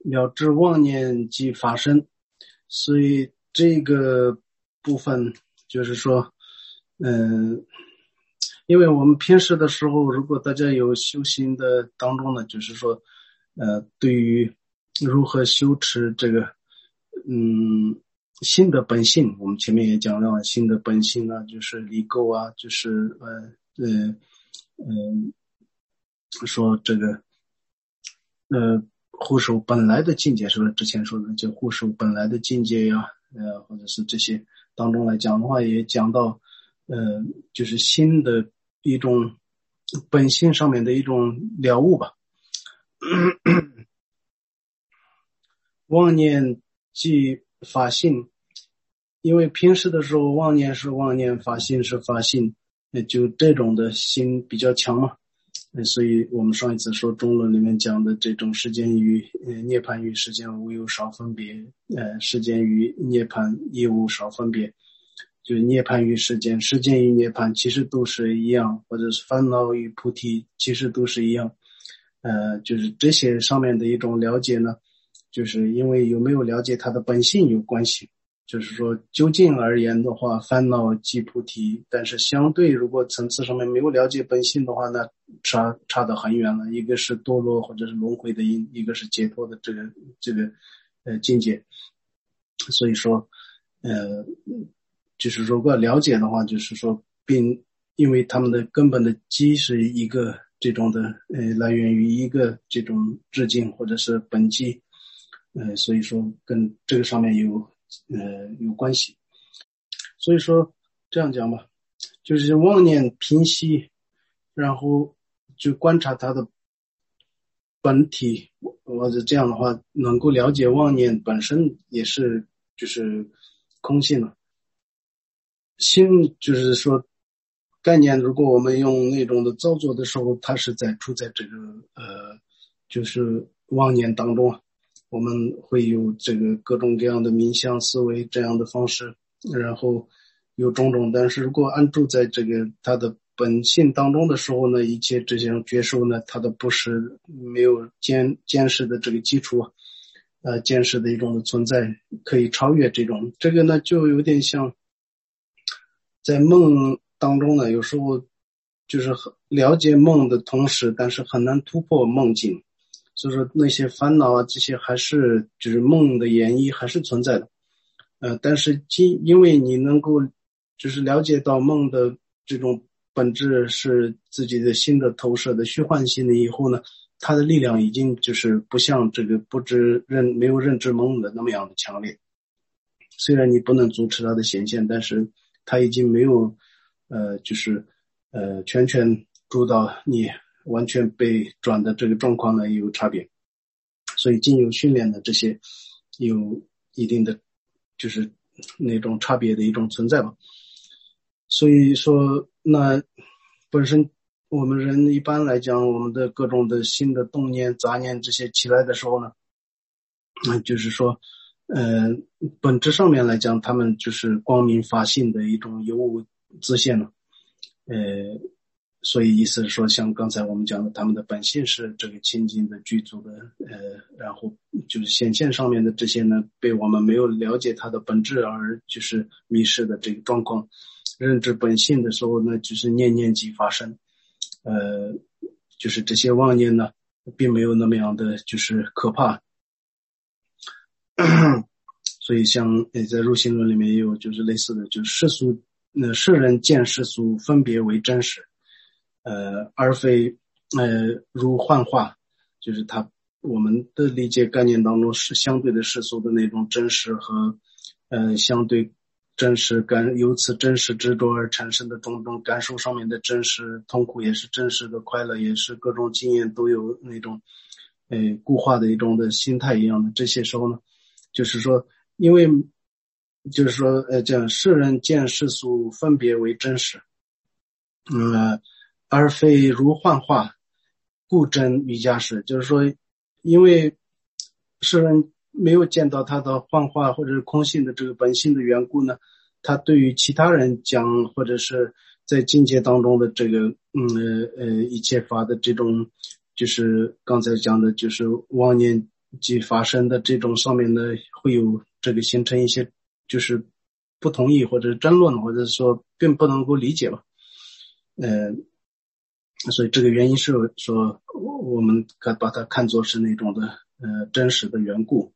了知妄念即发生。所以这个部分就是说，嗯，因为我们平时的时候，如果大家有修行的当中呢，就是说，呃，对于如何修持这个，嗯，心的本性，我们前面也讲到了心的本性啊，就是离垢啊，就是呃呃嗯、呃，说这个呃护守本来的境界，是不是之前说的就护守本来的境界呀、呃，或者是这些当中来讲的话，也讲到呃，就是心的一种本性上面的一种了悟吧。妄念即法性，因为平时的时候妄念是妄念，法性是法性，就这种的心比较强嘛。所以我们上一次说中论里面讲的这种世间与呃涅槃与世间无有少分别，呃世间与涅槃亦无少分别，就是涅槃与世间，世间与涅槃其实都是一样，或者是烦恼与菩提其实都是一样。呃就是这些上面的一种了解呢，就是因为有没有了解它的本性有关系。就是说究竟而言的话，烦恼即菩提，但是相对如果层次上面没有了解本性的话，那差差得很远了。一个是堕落或者是轮回的因，一个是解脱的这个这个呃境界。所以说呃就是如果了解的话，就是说并因为他们的根本的基是一个这种的呃来源于一个这种致敬或者是本基，呃所以说跟这个上面有呃有关系。所以说这样讲吧，就是妄念平息，然后就观察它的本体，或者这样的话能够了解妄念本身也是就是空性了。心就是说概念，如果我们用那种的造作的时候，它是在处在这个呃就是妄念当中，我们会有这个各种各样的冥想思维这样的方式，然后有种种。但是如果安住在这个它的本性当中的时候呢，一切这些觉受呢，它的不是没有见见识的这个基础，呃见识的一种的存在可以超越这种。这个呢就有点像在梦当中呢，有时候就是了解梦的同时，但是很难突破梦境。所以说那些烦恼啊，这些还是就是梦的演绎还是存在的。呃，但是因为你能够就是了解到梦的这种本质是自己的心的投射的虚幻性的以后呢，它的力量已经就是不像这个不知认没有认知梦的那么样的强烈。虽然你不能阻止它的显现，但是它已经没有呃就是呃全权主导你完全被转的这个状况呢有差别。所以经由训练的这些有一定的就是那种差别的一种存在吧。所以说那本身我们人一般来讲，我们的各种的新的动念杂念这些起来的时候呢，嗯，就是说呃本质上面来讲，他们就是光明法性的一种有无自现了。呃所以意思是说，像刚才我们讲的，他们的本性是这个清净的具足的，呃，然后就是显现上面的这些呢，被我们没有了解它的本质而就是迷失的这个状况。认知本性的时候呢，就是念念即发生，呃，就是这些妄念呢，并没有那么样的就是可怕。所以像在入心论里面也有就是类似的，就是世俗，呃，世人见世俗分别为真实。呃，而非呃如幻化，就是它我们的理解概念当中是相对的世俗的那种真实和呃相对真实感，由此真实执着而产生的种种感受上面的真实，痛苦也是真实的，快乐也是，各种经验都有那种呃固化的一种的心态一样的。这些时候呢，就是说因为就是说呃这样世人见世俗分别为真实，嗯、呃而非如幻化，故真瑜伽师。就是说因为世人没有见到他的幻化或者是空性的这个本性的缘故呢，他对于其他人讲或者是在境界当中的这个嗯呃一切法的这种就是刚才讲的就是妄念即发生的这种上面呢，会有这个形成一些就是不同意或者争论，或者说并不能够理解吧。呃，所以这个原因是说我们可把它看作是那种的呃真实的缘故。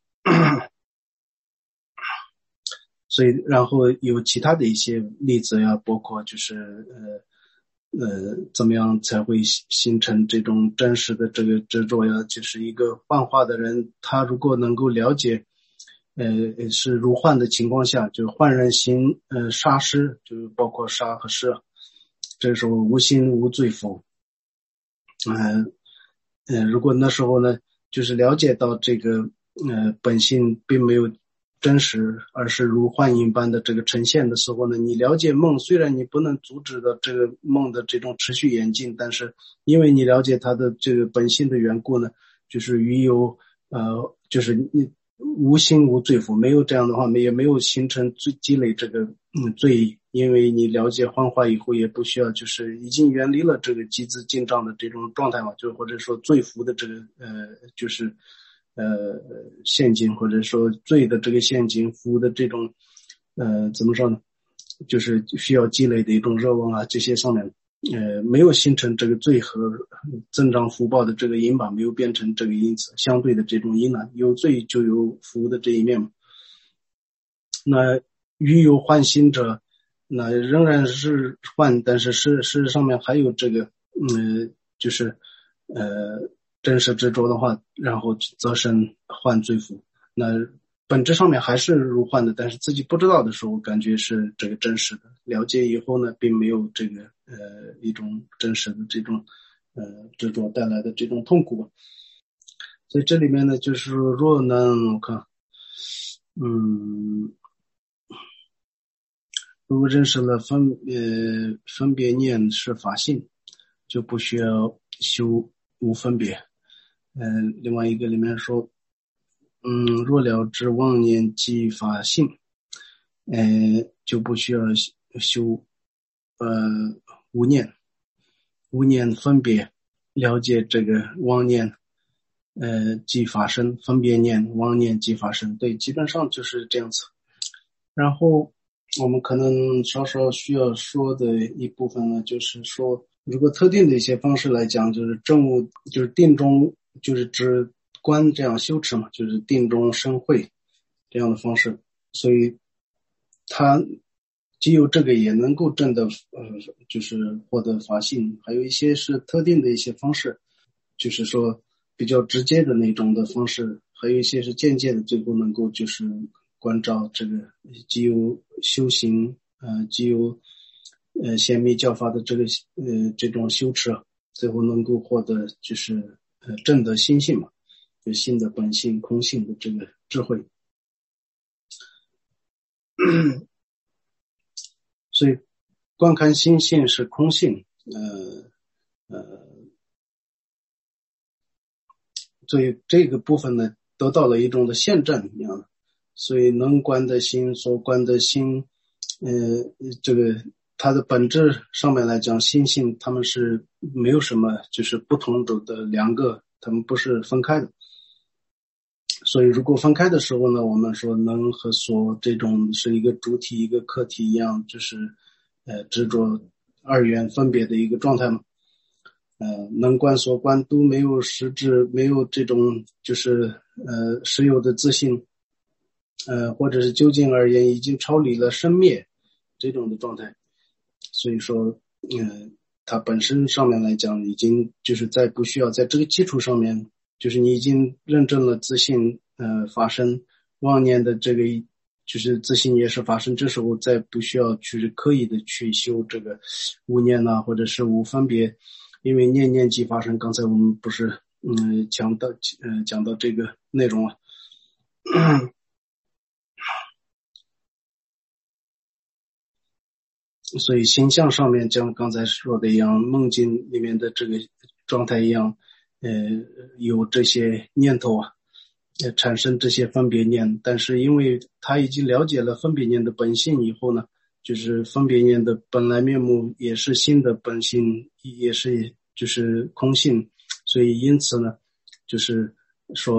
所以然后有其他的一些例子呀，包括就是呃呃怎么样才会形成这种真实的这个执着呀，就是一个幻化的人，他如果能够了解呃是如幻的情况下，就幻人行呃杀失，就包括杀和失，这时候无心无罪否。呃呃如果那时候呢就是了解到这个呃本性并没有真实，而是如幻影般的这个呈现的时候呢，你了解梦，虽然你不能阻止的这个梦的这种持续演进，但是因为你了解它的这个本性的缘故呢，就是于有呃就是你无心无罪否，没有这样的话也没有形成罪积累这个嗯罪，因为你了解幻化以后也不需要就是已经远离了这个积资进账的这种状态嘛，就或者说罪福的这个呃就是呃陷阱，或者说罪的这个陷阱，福的这种呃怎么说呢，就是需要积累的一种热望啊，这些上面呃没有形成这个罪和增长福报的这个因吧，没有变成这个因子相对的这种因呢，有罪就有福的这一面嘛。那欲有幻心者，那仍然是幻，但是事事实上面还有这个嗯就是呃真实执着的话，然后则生幻罪福。那本质上面还是如幻的，但是自己不知道的时候感觉是这个真实的，了解以后呢并没有这个呃一种真实的这种呃执着带来的这种痛苦。所以这里面呢就是若能我看嗯如果认识了分呃分别念是法性，就不需要修无分别。嗯、呃，另外一个里面说，嗯，若了知妄念即法性，呃，就不需要修呃无念，无念分别，了解这个妄念，呃，即法身，分别念，妄念即法身，对，基本上就是这样子。然后我们可能稍稍需要说的一部分呢，就是说如果特定的一些方式来讲，就是证悟，就是定中，就是指观这样修持嘛，就是定中生慧这样的方式，所以他既有这个也能够证得呃就是获得法性，还有一些是特定的一些方式，就是说比较直接的那种的方式，还有一些是间接的，最后能够就是关照这个既有修行呃既有呃显密教法的这个呃这种修持，最后能够获得就是呃证得心性嘛，就心的本性空性的这个智慧。所以观看心性是空性，呃呃，所以这个部分呢得到了一种的现证一样的，所以能观的心所观的心，呃，这个它的本质上面来讲，心性它们是没有什么就是不同的的两个，它们不是分开的。所以如果分开的时候呢，我们说能和所这种是一个主体一个客体一样，就是呃执着二元分别的一个状态嘛。呃能观所观都没有实质，没有这种就是呃实有的自信，呃或者是究竟而言已经超离了生灭这种的状态。所以说呃它本身上面来讲已经就是在不需要在这个基础上面，就是你已经认证了自信呃发生妄念的这个就是自信也是发生，这时候再不需要去刻意的去修这个无念啊或者是无分别，因为念念即发生，刚才我们不是嗯讲到呃讲到这个内容了。所以形象上面像刚才说的一样，梦境里面的这个状态一样，呃有这些念头啊，呃产生这些分别念，但是因为他已经了解了分别念的本性以后呢，就是分别念的本来面目也是心的本性，也是就是空性，所以因此呢就是说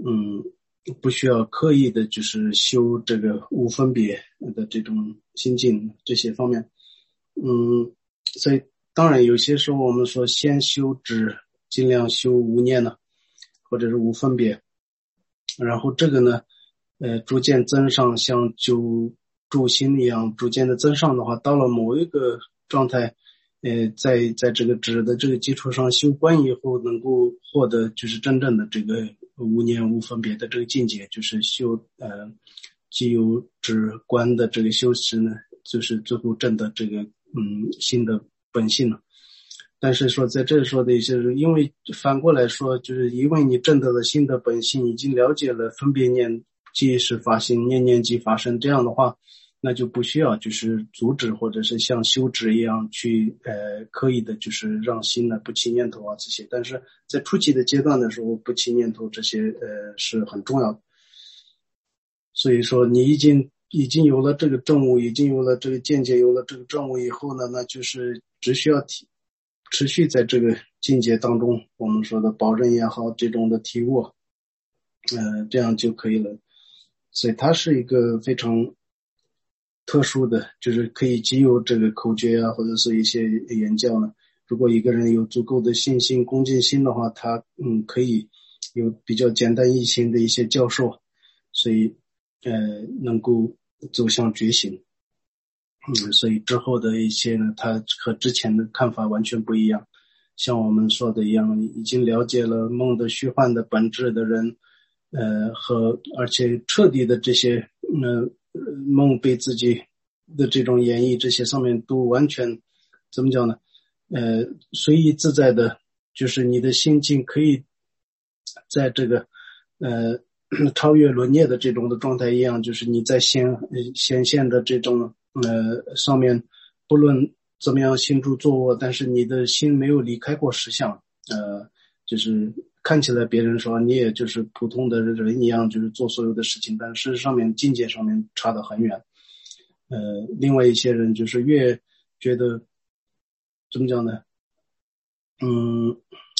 嗯，不需要刻意的就是修这个无分别的这种心境这些方面。嗯，所以当然有些时候我们说先修止，尽量修无念呢，或者是无分别，然后这个呢呃，逐渐增上，像九住心一样逐渐的增上的话，到了某一个状态，呃，在在这个止的这个基础上修观以后，能够获得就是真正的这个无念无分别的这个境界，就是修呃既有止观的这个修持呢，就是最后证的这个嗯心的本性了。但是说在这说的一些人，因为反过来说，就是因为你证得了心的本性，已经了解了分别念即是发心，念念即发生，这样的话那就不需要就是阻止或者是像修止一样去呃刻意的就是让心呢不起念头啊这些。但是在初期的阶段的时候，不起念头这些呃是很重要的。所以说你已经已经有了这个证悟，已经有了这个见解，有了这个证悟以后呢，那就是只需要体持续在这个境界当中，我们说的保证也好，这种的体悟呃这样就可以了。所以它是一个非常特殊的，就是可以既有这个口诀啊，或者是一些言教呢，如果一个人有足够的信心恭敬心的话，他嗯可以有比较简单易行的一些教授，所以呃能够走向觉醒。嗯，所以之后的一些呢，他和之前的看法完全不一样。像我们说的一样，已经了解了梦的虚幻的本质的人，呃，和而且彻底的这些，呃，梦被自己的这种演绎，这些上面都完全怎么讲呢？呃，随意自在的，就是你的心境可以在这个呃超越轮涅的这种的状态一样，就是你在显显现的这种呃上面，不论怎么样心住坐卧，但是你的心没有离开过实相，呃，就是看起来别人说你也就是普通的人一样，就是做所有的事情，但事实上面境界上面差得很远。呃，另外一些人就是越觉得怎么讲呢？嗯。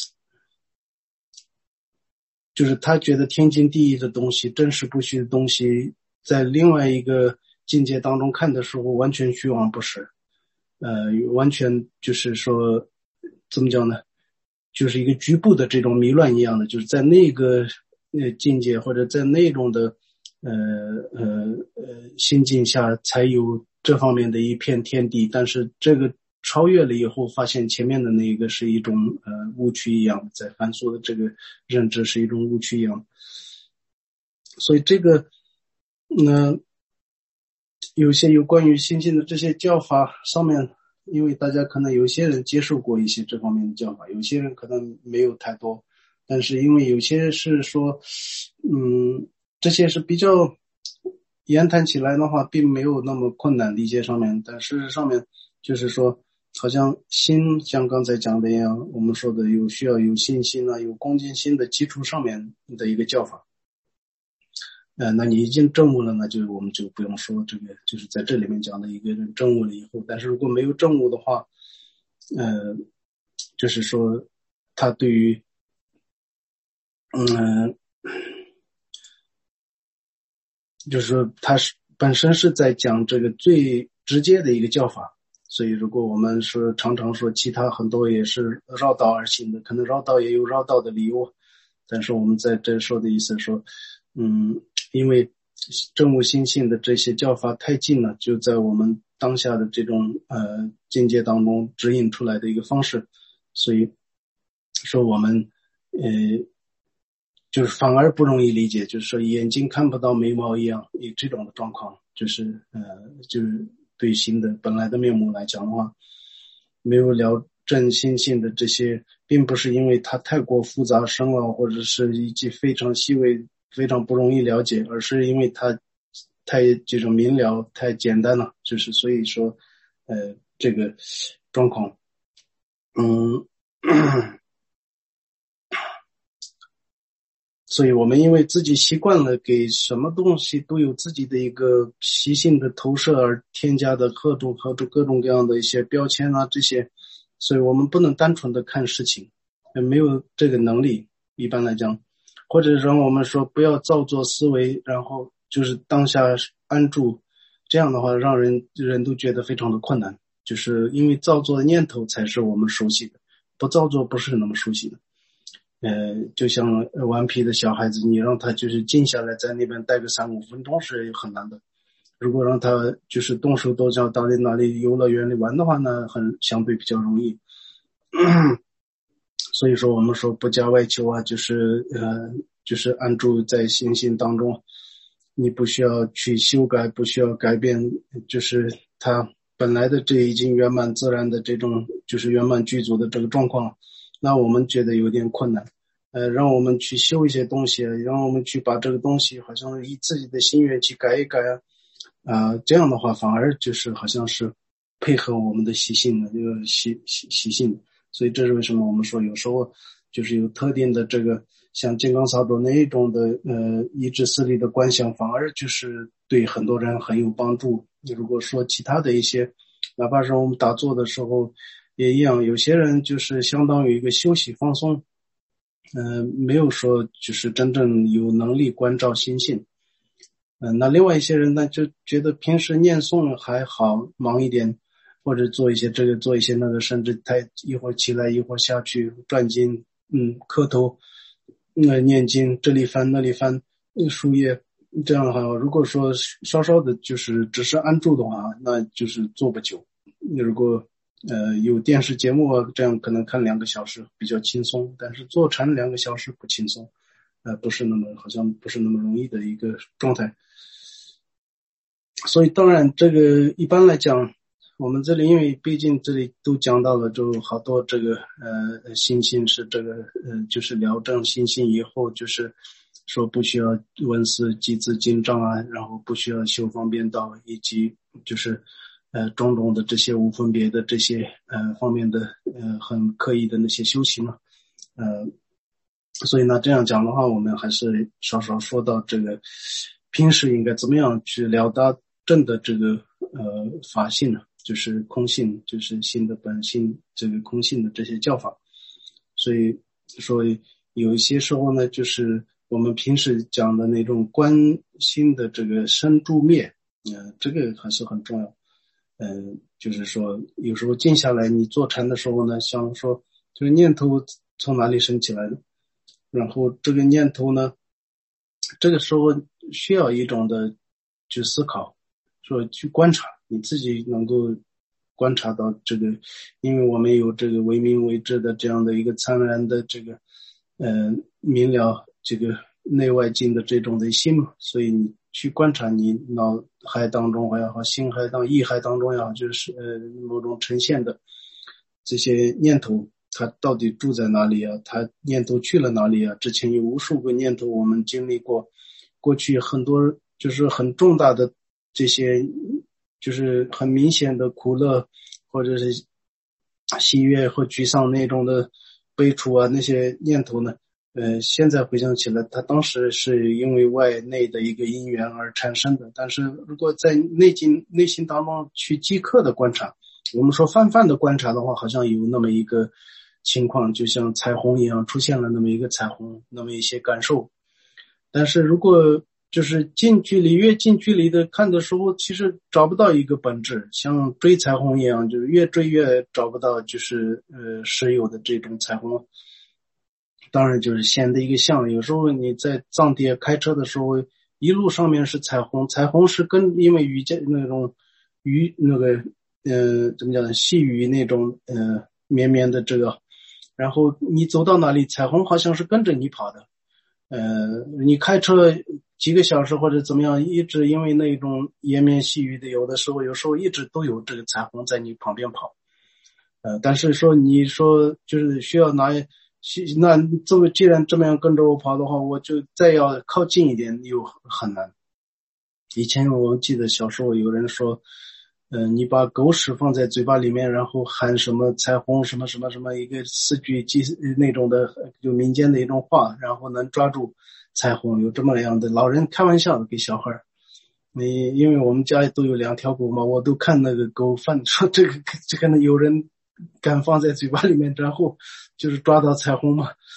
就是他觉得天经地义的东西，真实不虚的东西，在另外一个境界当中看的时候，完全虚妄不实，呃，完全就是说，怎么讲呢？就是一个局部的这种迷乱一样的，就是在那个呃境界或者在那种的呃呃呃心境下，才有这方面的一片天地。但是这个超越了以后，发现前面的那一个是一种呃误区一样，在凡俗的这个认知是一种误区一样。所以这个呢，有些有关于心性的这些教法上面，因为大家可能有些人接受过一些这方面的教法，有些人可能没有太多，但是因为有些是说嗯这些是比较言谈起来的话并没有那么困难理解上面，但事实上面就是说好像心像刚才讲的一样，我们说的有需要有信心啊，有恭敬心的基础上面的一个教法。呃，那你已经证悟了，那就我们就不用说这个，就是在这里面讲的一个人证悟了以后，但是如果没有证悟的话，呃，就是说他对于，嗯，就是说他是本身是在讲这个最直接的一个教法，所以如果我们说常常说其他很多也是绕道而行的，可能绕道也有绕道的理由，但是我们在这说的意思说，嗯，因为证悟心性的这些教法太近了，就在我们当下的这种呃境界当中指引出来的一个方式，所以说我们呃就是反而不容易理解，就是说眼睛看不到眉毛一样，以这种的状况，就是呃就是对心的本来的面目来讲的话，没有了证心性的这些，并不是因为它太过复杂深奥，或者是一些非常细微非常不容易了解，而是因为它太这种明了太简单了，就是所以说呃这个状况嗯所以我们因为自己习惯了给什么东西都有自己的一个习性的投射而添加的各种各种各种各样的一些标签啊这些，所以我们不能单纯的看事情，没有这个能力，一般来讲或者让我们说不要造作思维，然后就是当下安住，这样的话让人人都觉得非常的困难，就是因为造作的念头才是我们熟悉的，不造作不是那么熟悉的。呃，就像顽皮的小孩子，你让他就是静下来在那边待个三五分钟是很难的。如果让他就是动手动脚到哪里游乐园里玩的话呢，很相对比较容易。所以说我们说不加外求啊，就是呃就是安住在心性当中，你不需要去修改，不需要改变，就是他本来的这已经圆满自然的这种就是圆满具足的这个状况，那我们觉得有点困难。呃，让我们去修一些东西，让我们去把这个东西好像以自己的心愿去改一改啊，啊、呃，这样的话反而就是好像是配合我们的习性的这个习习习性，所以这是为什么我们说有时候就是有特定的这个像金刚萨埵那一种的呃意志思力的观想，反而就是对很多人很有帮助。如果说其他的一些，哪怕是我们打坐的时候也一样，有些人就是相当于一个休息放松。呃，没有说就是真正有能力关照心性。嗯、呃，那另外一些人呢，就觉得平时念诵还好，忙一点，或者做一些这个，做一些那个，甚至他一会儿起来，一会儿下去转经，嗯，磕头，呃，念经，这里翻那里翻，书页，这样的话，如果说稍稍的，就是只是安住的话，那就是做不久。如果呃，有电视节目啊，这样可能看两个小时比较轻松，但是坐禅两个小时不轻松，呃，不是那么好像不是那么容易的一个状态。所以当然这个一般来讲，我们这里因为毕竟这里都讲到了，就好多这个呃心性是这个呃就是疗正心性以后，就是说不需要文思集字经章啊，然后不需要修方便道，以及就是呃，种种的这些无分别的这些呃方面的呃很刻意的那些修行嘛，呃，所以呢这样讲的话，我们还是稍稍说到这个平时应该怎么样去了达正的这个呃法性呢，就是空性，就是心的本性，这个空性的这些教法。所以说有一些时候呢，就是我们平时讲的那种观心的这个生住灭，呃，这个还是很重要。嗯、呃，就是说有时候静下来你坐禅的时候呢，想说这个念头从哪里生起来的，然后这个念头呢，这个时候需要一种的去思考，说去观察，你自己能够观察到这个，因为我们有这个为明为智的这样的一个参然的这个呃明了这个内外境的这种的心嘛，所以你去观察你脑海当中也好，心海当意海当中也好，就是呃某种呈现的这些念头，它到底住在哪里啊？它念头去了哪里啊？之前有无数个念头我们经历过，过去很多就是很重大的这些就是很明显的苦乐或者是喜悦或沮丧那种的悲楚啊，那些念头呢，呃，现在回想起来，它当时是因为外内的一个因缘而产生的。但是如果在内心内心当中去即刻的观察，我们说泛泛的观察的话，好像有那么一个情况，就像彩虹一样出现了那么一个彩虹，那么一些感受。但是如果就是近距离越近距离的看的时候，其实找不到一个本质，像追彩虹一样，就是越追越找不到就是呃实有的这种彩虹。当然就是显得一个像，有时候你在藏地开车的时候，一路上面是彩虹，彩虹是跟因为雨见那种雨那个呃怎么讲呢，细雨那种呃绵绵的这个，然后你走到哪里，彩虹好像是跟着你跑的。呃，你开车几个小时或者怎么样，一直因为那种延绵细雨的，有的时候有时候一直都有这个彩虹在你旁边跑。呃，但是说你说就是需要拿，那这么既然这么样跟着我跑的话，我就再要靠近一点又很难。以前我记得小时候有人说，呃，你把狗屎放在嘴巴里面，然后喊什么彩虹什么什么什么一个四句记那种的，就民间的一种话，然后能抓住彩虹，有这么样的老人开玩笑的给小孩。你因为我们家都有两条狗嘛，我都看那个狗放说这个这个呢有人敢放在嘴巴里面，然后就是抓到彩虹嘛。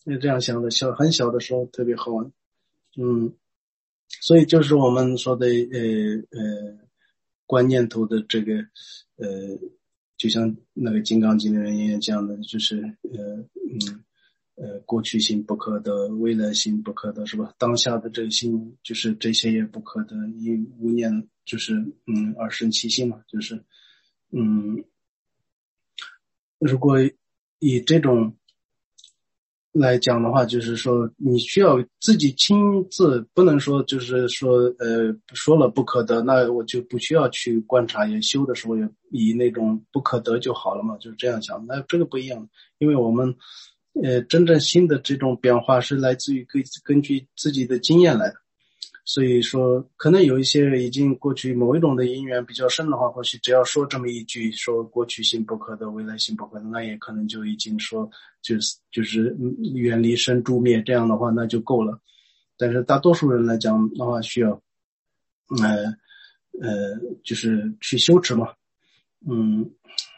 这样想的，小很小的时候特别好玩。嗯，所以就是我们说的呃呃观念头的这个呃，就像那个金刚经里面也讲的，就是呃嗯呃过去心不可得，未来心不可得，是吧？当下的这个心就是这些也不可得，因无念就是嗯而生其心嘛，就是嗯，如果以这种来讲的话，就是说你需要自己亲自，不能说就是说呃说了不可得，那我就不需要去观察，也修的时候也以那种不可得就好了嘛，就是这样想。那这个不一样，因为我们呃真正心的这种变化是来自于根根据自己的经验来的。所以说可能有一些已经过去某一种的因缘比较深的话，或许只要说这么一句，说过去心不可得，未来心不可得，那也可能就已经说就是就是远离生诸灭，这样的话那就够了。但是大多数人来讲的话，需要呃呃就是去修持嘛，嗯，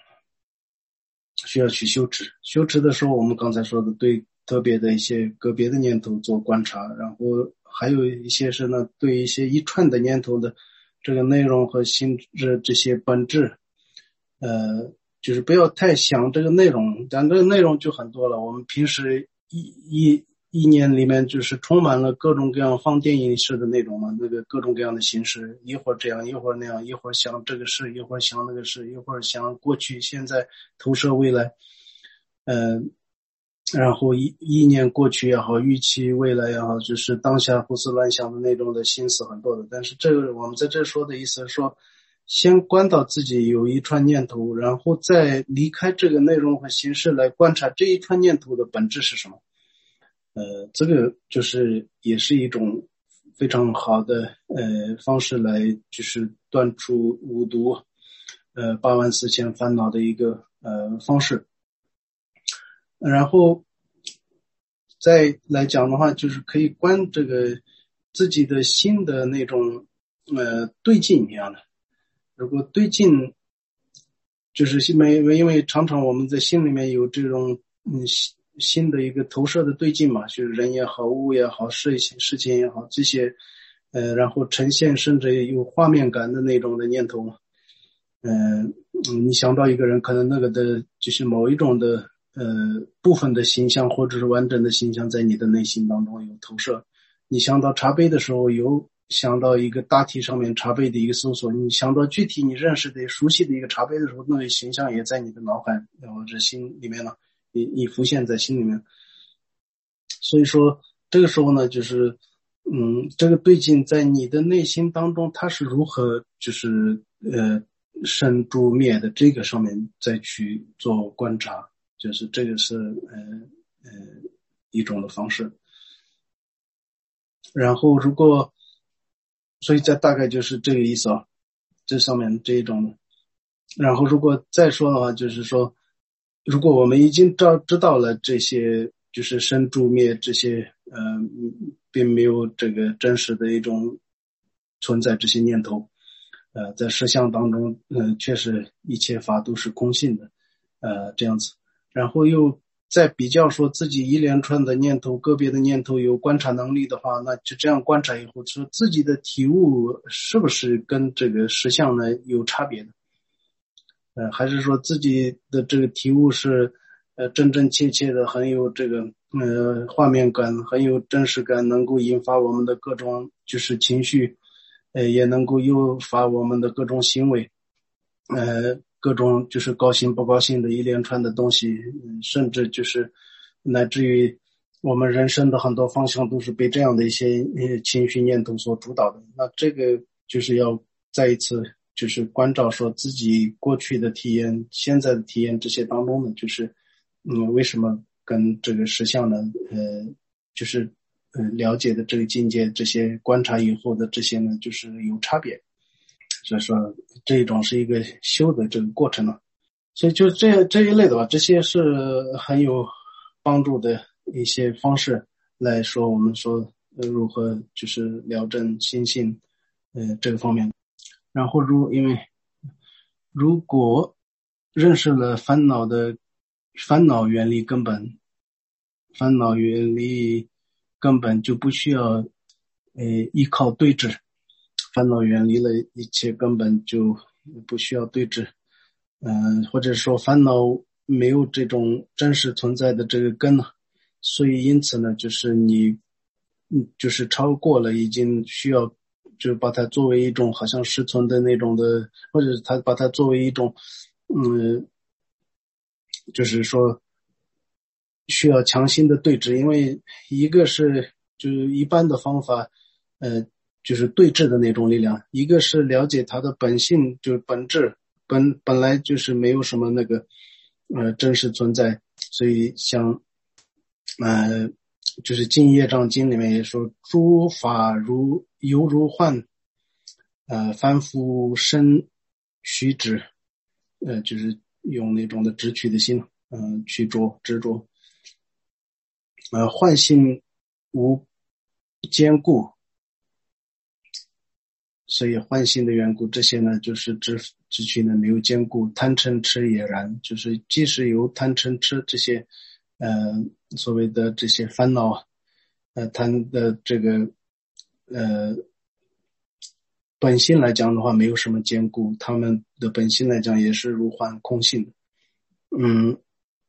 需要去修持。修持的时候，我们刚才说的对特别的一些个别的念头做观察，然后还有一些是呢，对一些一串的念头的这个内容和性质这些本质，呃，就是不要太想这个内容，但这个内容就很多了。我们平时一一一年里面就是充满了各种各样放电影式的那种嘛，那个各种各样的形式，一会儿这样，一会儿那样，一会儿想这个事，一会儿想那个事，一会儿想过去、现在、投射未来，呃，然后一一年过去也好，预期未来也好，就是当下胡思乱想的那种的心思很多的。但是这个我们在这说的意思是说，先观到自己有一串念头，然后再离开这个内容和形式来观察这一串念头的本质是什么。呃，这个就是也是一种非常好的呃方式来就是断除五毒呃八万四千烦恼的一个呃方式。然后再来讲的话，就是可以观这个自己的心的那种呃对境一样的。如果对境就是因为因为常常我们在心里面有这种嗯心的一个投射的对境嘛，就是人也好，物也好，事情事情也好，这些呃然后呈现甚至有画面感的那种的念头嘛。嗯、呃、你想到一个人，可能那个的就是某一种的呃部分的形象或者是完整的形象在你的内心当中有投射。你想到茶杯的时候，有想到一个大体上面茶杯的一个搜索，你想到具体你认识的熟悉的一个茶杯的时候，那个形象也在你的脑海或者心里面了，你你浮现在心里面。所以说这个时候呢，就是嗯这个对境在你的内心当中它是如何就是呃生诸灭的，这个上面再去做观察，就是这个是呃呃一种的方式。然后如果所以这大概就是这个意思啊，这上面这一种。然后如果再说的话，就是说如果我们已经知道知道了这些就是生诸灭这些呃并没有这个真实的一种存在，这些念头呃在实相当中呃确实一切法都是空性的呃这样子。然后又再比较说自己一连串的念头，个别的念头有观察能力的话，那就这样观察以后，说自己的体悟是不是跟这个实相呢有差别的？呃，还是说自己的这个体悟是呃真真切切的，很有这个呃画面感，很有真实感，能够引发我们的各种就是情绪，呃，也能够诱发我们的各种行为，呃。各种就是高兴不高兴的一连串的东西，嗯，甚至就是乃至于我们人生的很多方向都是被这样的一些呃情绪念头所主导的。那这个就是要再一次就是关照说自己过去的体验、现在的体验这些当中呢，就是嗯为什么跟这个实相呢呃就是呃了解的这个境界，这些观察以后的这些呢就是有差别。所以说这一种是一个修的这个过程了。所以就这这一类的吧，这些是很有帮助的一些方式来说，我们说呃如何就是了证心性呃这个方面。然后如因为如果认识了烦恼的烦恼原理根本， 烦恼远离根本，就不需要呃依靠对峙，烦恼远离了一切根本，就不需要对峙。嗯、呃，或者说烦恼没有这种真实存在的这个根呢，所以因此呢，就是你嗯就是超过了，已经需要就把它作为一种好像实存的那种的，或者他把它作为一种嗯就是说需要强行的对峙，因为一个是就是一般的方法呃就是对峙的那种力量，一个是了解它的本性，就是本质本本来就是没有什么那个呃真实存在，所以像呃就是净业障经里面也说诸法如犹如幻，呃凡夫生虚执，呃就是用那种的执取的心嗯、呃去着执着，呃幻性无坚固，所以幻性的缘故，这些呢就是知知取呢没有坚固，贪嗔痴也然，就是即使有贪嗔痴这些呃所谓的这些烦恼，呃贪的这个呃本性来讲的话没有什么坚固，他们的本性来讲也是如幻空性的。嗯，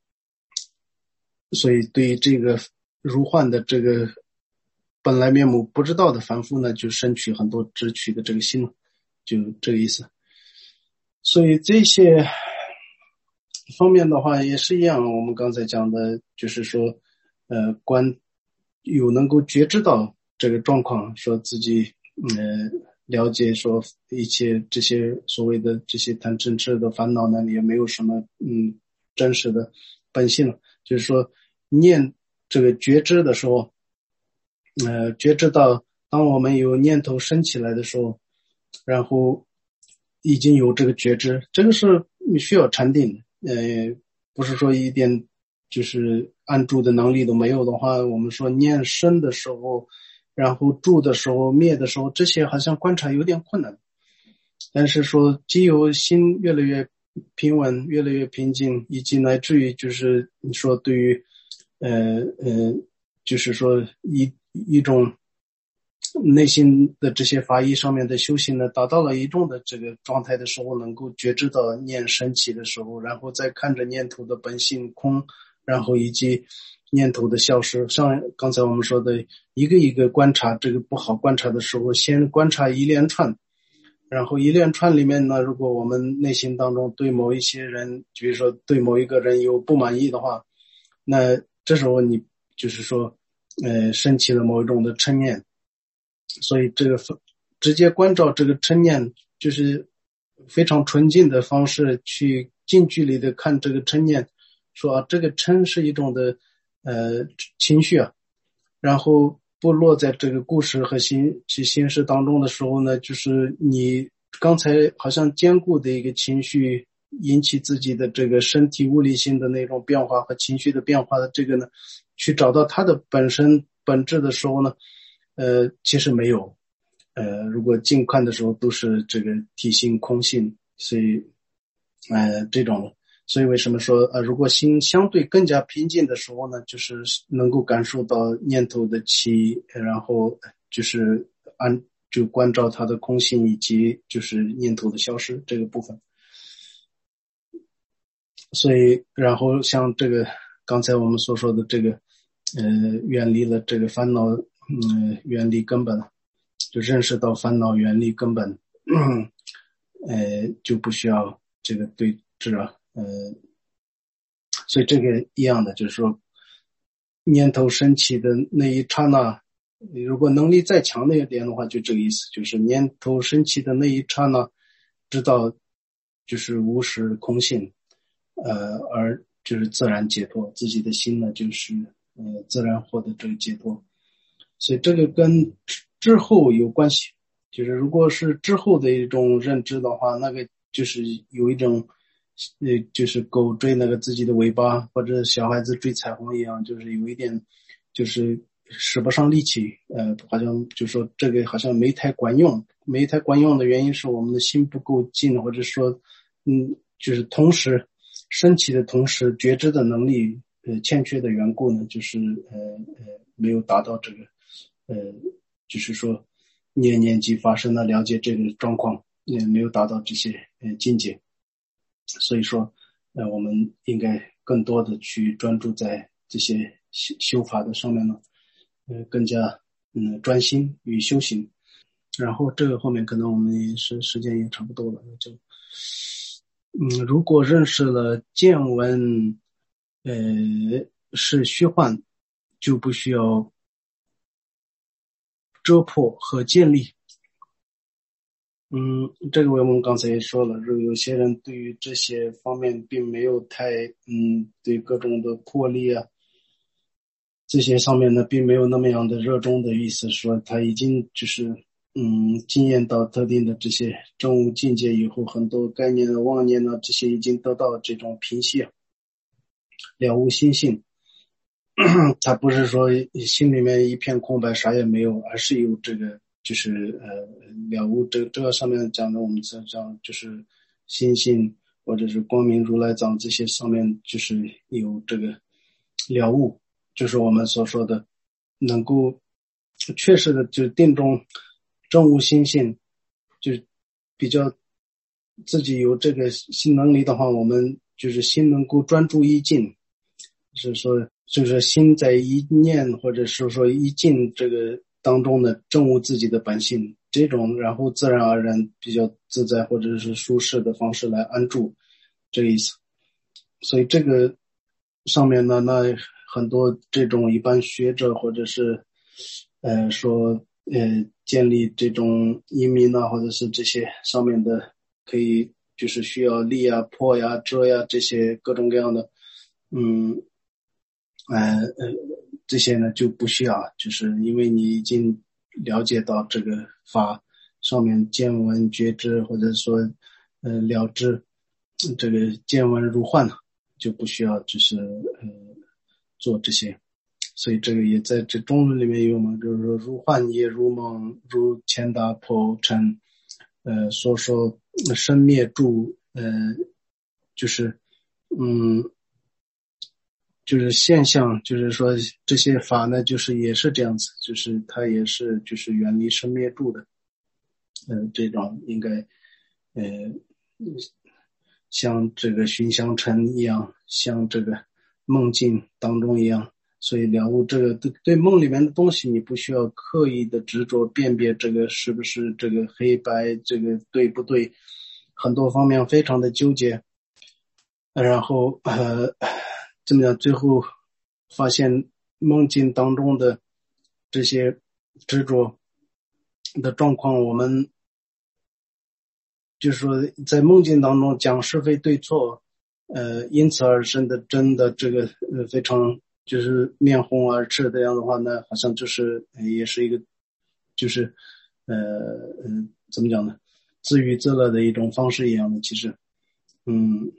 所以对于这个如幻的这个本来面目不知道的凡夫呢，就生取很多执取的这个心，就这个意思。所以这些方面的话也是一样，我们刚才讲的就是说呃观有能够觉知到这个状况，说自己呃了解说一切这些所谓的这些贪嗔痴的烦恼呢也没有什么嗯真实的本性，就是说念这个觉知的时候呃觉知到当我们有念头升起来的时候，然后已经有这个觉知，这个是需要禅定的，呃不是说一点就是按住的能力都没有的话，我们说念生的时候，然后住的时候灭的时候，这些好像观察有点困难，但是说既有心越来越平稳，越来越平静，以及乃至于就是你说对于呃呃就是说一一种内心的这些法义上面的修行呢，达到了一种的这个状态的时候，能够觉知到念升起的时候，然后再看着念头的本性空，然后以及念头的消失，像刚才我们说的一个一个观察，这个不好观察的时候，先观察一连串，然后一连串里面呢，如果我们内心当中对某一些人，比如说对某一个人有不满意的话，那这时候你就是说呃升起了某一种的嗔念，所以这个直接关照这个嗔念，就是非常纯净的方式去近距离的看这个嗔念，说啊这个嗔是一种的呃情绪啊，然后不落在这个故事和形其形式当中的时候呢，就是你刚才好像坚固的一个情绪引起自己的这个身体物理性的那种变化和情绪的变化的这个呢，去找到它的本身本质的时候呢，呃，其实没有，呃，如果近看的时候都是这个体性空性，所以，呃，这种，所以为什么说，呃，如果心相对更加平静的时候呢，就是能够感受到念头的起，然后就是按就关照它的空性以及就是念头的消失这个部分。所以，然后像这个刚才我们所说的这个，呃，远离了这个烦恼，嗯，远离根本，就认识到烦恼远离根本，嗯、呃，就不需要这个对峙啊，呃，所以这个一样的，就是说，念头升起的那一刹那，如果能力再强的一点的话，就这个意思，就是念头升起的那一刹那，知道就是无实空性。呃，而就是自然解脱，自己的心呢，就是呃自然获得这个解脱，所以这个跟之后有关系。就是如果是之后的一种认知的话，那个就是有一种，呃，就是狗追那个自己的尾巴，或者小孩子追彩虹一样，就是有一点，就是使不上力气，呃，好像就说这个好像没太管用，没太管用的原因是我们的心不够静，或者说，嗯，就是同时。升起的同时觉知的能力呃欠缺的缘故呢，就是呃呃没有达到这个呃就是说年年级发生的了解这个状况，也没有达到这些呃境界。所以说呃我们应该更多的去专注在这些修修法的上面呢，呃更加嗯专心与修行。然后这个后面可能我们也是时间也差不多了，就嗯如果认识了见闻呃是虚幻，就不需要遮破和建立。嗯，这个我们刚才也说了，如有些人对于这些方面并没有太嗯对各种的魄力啊这些上面呢并没有那么样的热衷的意思，说他已经就是嗯经验到特定的这些证悟境界以后，很多概念的妄念呢这些已经得到这种平息了悟心性。他不是说心里面一片空白啥也没有，而是有这个就是呃了悟这这个上面讲的我们讲就是心性或者是光明如来藏这些上面就是有这个了悟，就是我们所说的能够确实的就定中证悟心性，就比较自己有这个心能力的话，我们就是心能够专注一境，是说就是心在一念或者是说一境这个当中的证悟自己的本性，这种然后自然而然比较自在或者是舒适的方式来安住，这个意思。所以这个上面呢，那很多这种一般学者或者是呃说呃建立这种移民啊，或者是这些上面的可以就是需要立啊破呀遮呀这些各种各样的嗯呃呃，这些呢就不需要，就是因为你已经了解到这个法上面见闻觉知，或者说呃了知这个见闻如幻，就不需要就是呃做这些。所以这个也在这中文里面有嘛，就是说如幻也如梦，如乾达婆尘，呃所说生灭住，呃就是嗯。就是现象，就是说这些法呢，就是也是这样子，就是它也是就是远离生灭住的，呃，这种应该，呃，像这个寻香尘一样，像这个梦境当中一样，所以了悟这个对对梦里面的东西，你不需要刻意的执着辨别这个是不是这个黑白，这个对不对，很多方面非常的纠结，然后呃。怎么样？最后发现梦境当中的这些执着的状况，我们就是说在梦境当中讲是非对错，呃，因此而生的真的这个呃非常就是面红耳赤这样的话呢，好像就是也是一个就是呃嗯、呃、怎么讲呢？自娱自乐的一种方式一样的，其实嗯。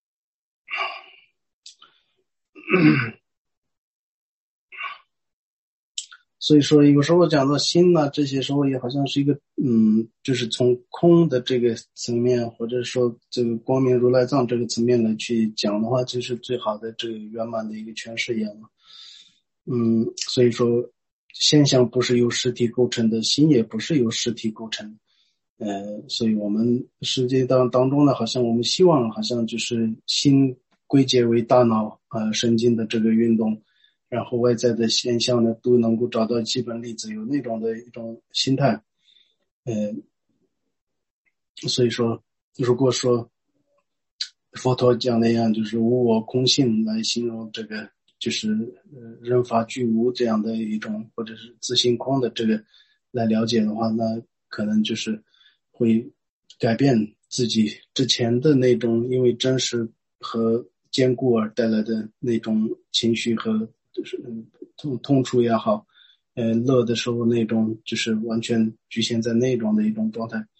所以说有时候讲到心呢，这些时候也好像是一个嗯，就是从空的这个层面，或者说这个光明如来藏这个层面来去讲的话，就是最好的这个圆满的一个诠释一样嘛。嗯，所以说现象不是由实体构成的，心也不是由实体构成的。呃，所以我们实际当当中呢，好像我们希望好像就是心归结为大脑呃神经的这个运动，然后外在的现象呢都能够找到基本粒子，有那种的一种心态。呃，所以说如果说佛陀讲那样就是无我空性来形容这个就是呃人法具无这样的一种或者是自性空的这个来了解的话，那可能就是会改变自己之前的那种因为真实和坚固而带来的那种情绪和就是痛痛楚也好，呃乐的时候那种就是完全局限在那种的一种状态。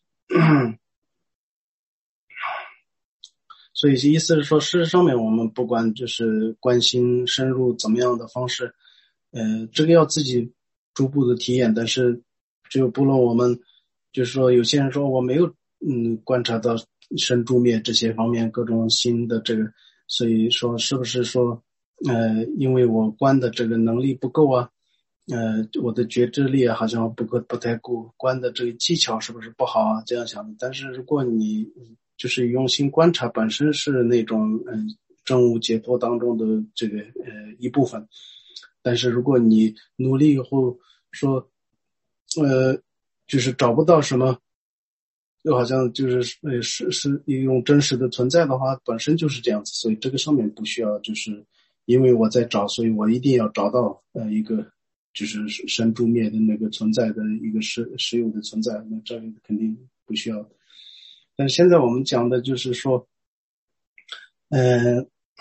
所以意思是说，事实上面我们不管就是关心深入怎么样的方式，呃，这个要自己逐步的体验。但是，就不论我们就是说，有些人说我没有嗯观察到生住灭这些方面各种新的这个，所以说是不是说呃，因为我观的这个能力不够啊，呃，我的觉知力好像不够不太够，观的这个技巧是不是不好啊？这样想的。但是如果你就是用心观察，本身是那种嗯、呃、证悟解脱当中的这个呃一部分。但是如果你努力以后说，呃，就是找不到什么，就好像就是呃是是一种真实的存在的话，本身就是这样子，所以这个上面不需要就是因为我在找，所以我一定要找到呃一个就是生住灭的那个存在的一个实实有的存在，那这个肯定不需要。但现在我们讲的就是说，呃，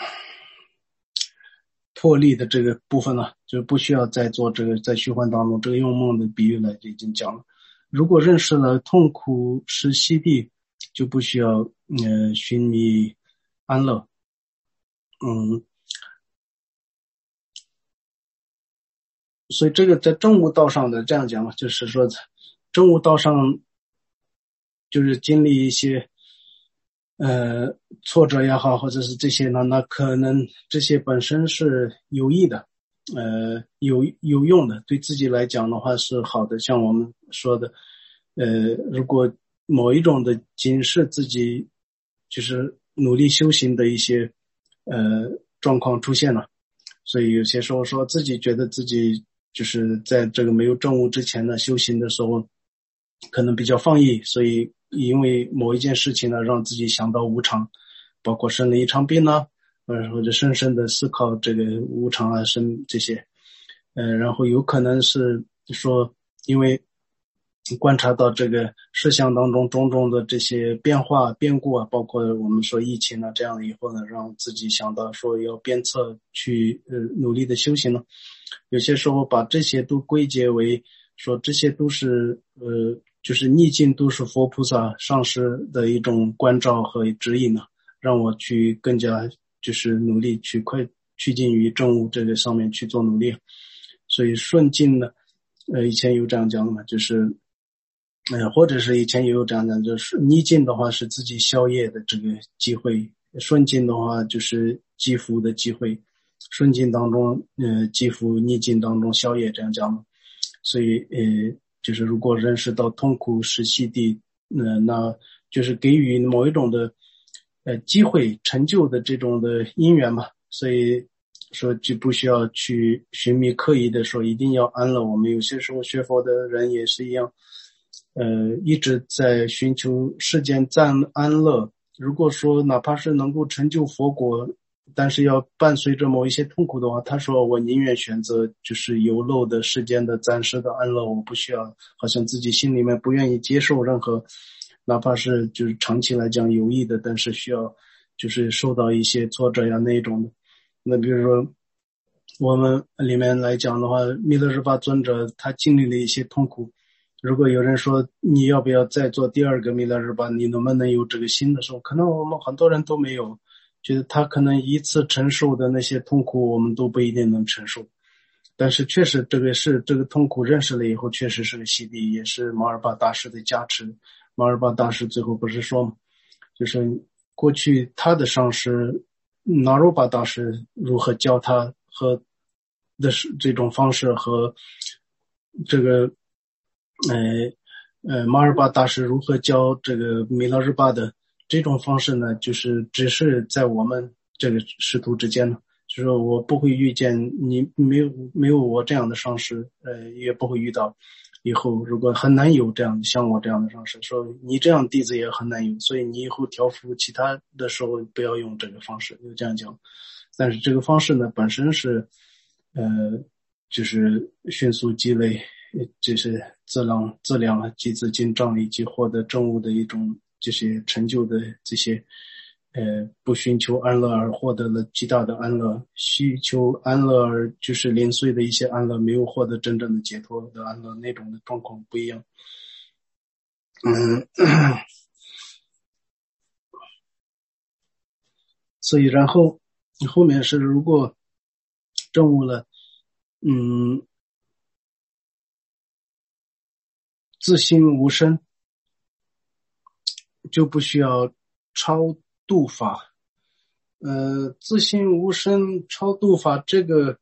破例的这个部分呢，就不需要再做这个在虚幻当中，这个用梦的比喻来已经讲了。如果认识了痛苦是息地，就不需要呃寻觅安乐。嗯，所以这个在正悟道上的这样讲嘛，就是说正悟道上就是经历一些呃挫折也好，或者是这些呢，那可能这些本身是有益的，呃有有用的，对自己来讲的话是好的。像我们说的，呃如果某一种的警示自己就是努力修行的一些呃状况出现了，所以有些时候说自己觉得自己就是在这个没有证悟之前呢，修行的时候可能比较放逸，所以因为某一件事情呢，让自己想到无常，包括生了一场病呢，呃或者深深的思考这个无常啊生这些，呃然后有可能是说因为观察到这个事项当中种种的这些变化变故啊，包括我们说疫情啊这样的以后呢，让自己想到说要鞭策去呃努力的修行呢，有些时候把这些都归结为说这些都是呃就是逆境都是佛菩萨上师的一种关照和指引呢，让我去更加就是努力去快趋近于正悟这个上面去做努力。所以顺境呢，呃以前有这样讲的嘛，就是呃，或者是以前也有这样讲，就是逆境的话是自己消业的这个机会，顺境的话就是积福的机会，顺境当中呃积福，逆境当中消业，这样讲嘛。所以呃就是如果认识到痛苦是息地，呃那就是给予某一种的呃机会成就的这种的因缘嘛，所以说就不需要去寻觅刻意的说一定要安乐。我们有些时候学佛的人也是一样，呃一直在寻求世间暂安乐，如果说哪怕是能够成就佛果，但是要伴随着某一些痛苦的话，他说我宁愿选择就是有漏的世间的暂时的安乐，我不需要好像自己心里面不愿意接受任何哪怕是就是长期来讲有益的，但是需要就是受到一些挫折呀那一种的。那比如说我们里面来讲的话，弥勒日巴尊者他经历了一些痛苦，如果有人说你要不要再做第二个弥勒日巴，你能不能有这个心的时候，可能我们很多人都没有，觉得他可能一次承受的那些痛苦我们都不一定能承受。但是确实这个是这个痛苦认识了以后，确实是个洗礼，也是马尔巴大师的加持。马尔巴大师最后不是说吗，就是过去他的上师纳罗巴大师如何教他和的这种方式，和这个呃呃马尔巴大师如何教这个米拉日巴的这种方式呢，就是只是在我们这个师徒之间呢，就是说我不会遇见你，没有没有我这样的上师，呃也不会遇到以后，如果很难有这样像我这样的上师，说你这样弟子也很难有，所以你以后调伏其他的时候不要用这个方式，就这样讲。但是这个方式呢本身是呃就是迅速积累就是资量资量啊积资金仗力及获得正悟的一种这些成就的这些呃不寻求安乐而获得了极大的安乐，需求安乐而就是零碎的一些安乐，没有获得真正的解脱的安乐，那种的状况不一样。嗯，所以然后后面是如果证悟了嗯自心无生，就不需要超度法， 呃，自性无生超度法这个，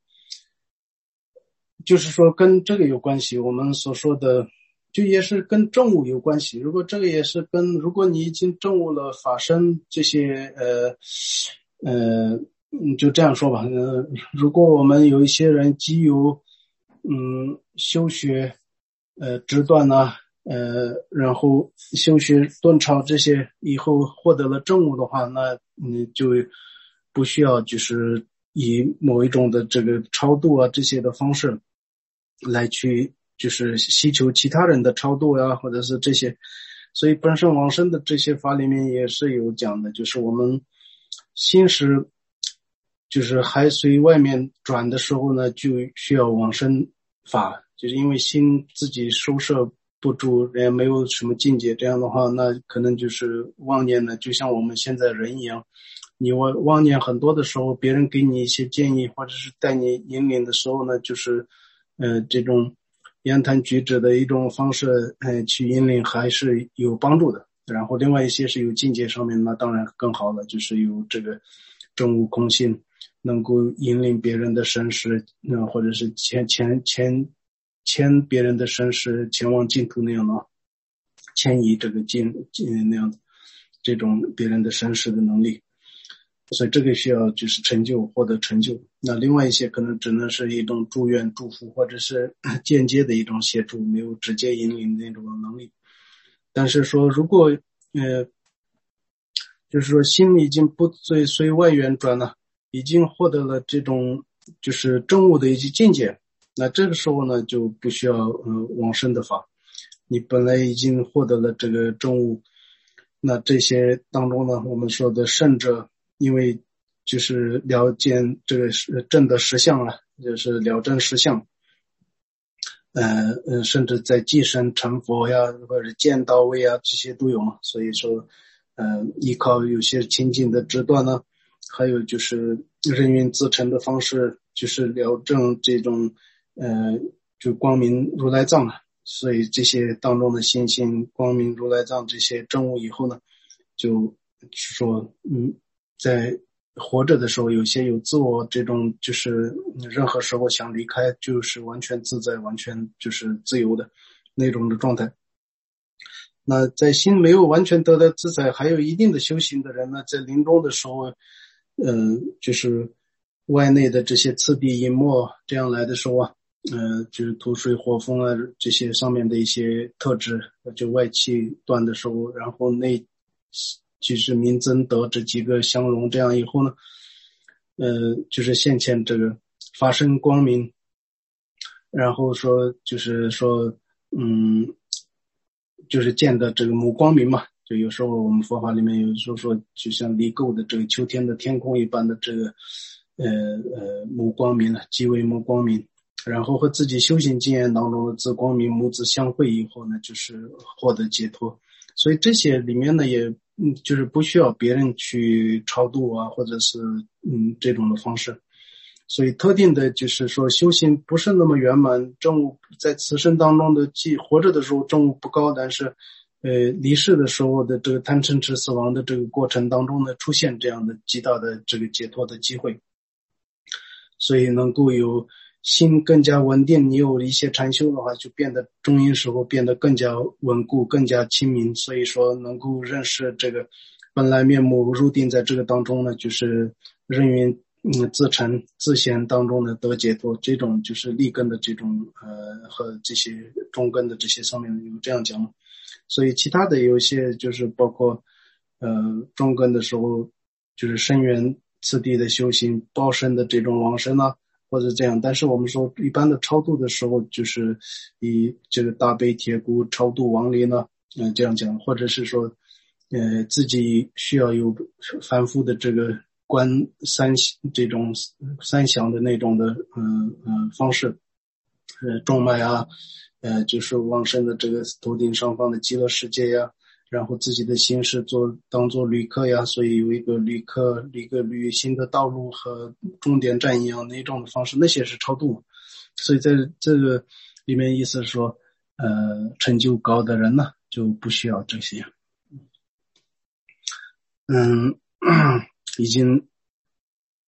就是说跟这个有关系。我们所说的，就也是跟证悟有关系。如果这个也是跟，如果你已经证悟了法身这些，呃，呃，就这样说吧。呃，如果我们有一些人基于嗯修学，呃，直断呐、呃，然后修学顿超这些以后获得了证悟的话，那你就不需要就是以某一种的这个超度啊这些的方式来去就是希求其他人的超度呀、啊，或者是这些。所以本身往生的这些法里面也是有讲的，就是我们心识就是还随外面转的时候呢，就需要往生法，就是因为心自己收摄不住，也没有什么境界，这样的话，那可能就是妄念呢，就像我们现在人一样，你妄妄念很多的时候，别人给你一些建议，或者是带你引领的时候呢，就是呃这种言谈举止的一种方式，呃去引领还是有帮助的。然后另外一些是有境界上面，那当然更好了，就是有这个证悟空性，能够引领别人的身世，呃、或者是牵牵牵牵别人的身世前往净土那样的，迁移这个境那样的这种别人的身世的能力。所以这个需要就是成就，获得成就。那另外一些可能只能是一种祝愿祝福，或者是间接的一种协助，没有直接引领那种能力。但是说如果呃就是说心已经不随随外缘转了，已经获得了这种就是证悟的一些境界，那这个时候呢就不需要呃往生的法。你本来已经获得了这个证悟，那这些当中呢，我们说的圣者，因为就是了见这个正的实相了，就是了证实相，呃呃，甚至在寄生成佛呀，或者见到位啊，这些都有嘛。所以说，呃，依靠有些清净的直断呢，还有就是任运自成的方式，就是了证这种，呃，就光明如来藏了。所以这些当中的心性光明如来藏这些证悟以后呢，就说，嗯，在活着的时候，有些有自我这种，就是任何时候想离开，就是完全自在，完全就是自由的那种的状态。那在心没有完全得到自在，还有一定的修行的人呢，在临终的时候，嗯、呃，就是外内的这些次第隐没这样来的时候啊，呃，就是土水火风啊这些上面的一些特质，就外气断的时候，然后内就是明增德这几个相融，这样以后呢，呃，就是现前这个发生光明，然后说就是说，嗯，就是见的这个母光明嘛，就有时候我们佛法里面有时候说，就像离垢的这个秋天的天空一般的这个，呃呃母光明了，即为母光明。然后和自己修行经验当中的自光明母子相会以后呢，就是获得解脱。所以这些里面呢，也嗯，就是不需要别人去超度啊，或者是嗯这种的方式。所以特定的就是说修行不是那么圆满，证悟在此生当中的既活着的时候证悟不高，但是呃离世的时候的这个贪嗔痴死亡的这个过程当中呢，出现这样的极大的这个解脱的机会。所以能够有心更加稳定，你有一些禅修的话，就变得中阴时候变得更加稳固，更加清明。所以说能够认识这个本来面目，入定在这个当中呢，就是任运嗯自成自显当中的得解脱，这种就是立根的这种呃和这些中根的这些上面有这样讲。所以其他的有些就是包括呃中根的时候就是深缘次第的修行，报身的这种往生啊，或者这样。但是我们说一般的超度的时候，就是以这个大悲铁骨超度亡灵呢，嗯、呃，这样讲，或者是说，呃，自己需要有反复的这个观三这种三想的那种的，嗯、呃、嗯、呃、方式，呃，中脉啊，呃，就是往生的这个头顶上方的极乐世界呀。然后自己的心是做当做旅客呀，所以有一个旅客一个旅行的道路和终点站一样那种的方式，那些是超度。所以在这个里面意思是说，呃，成就高的人呢就不需要这些。嗯，已经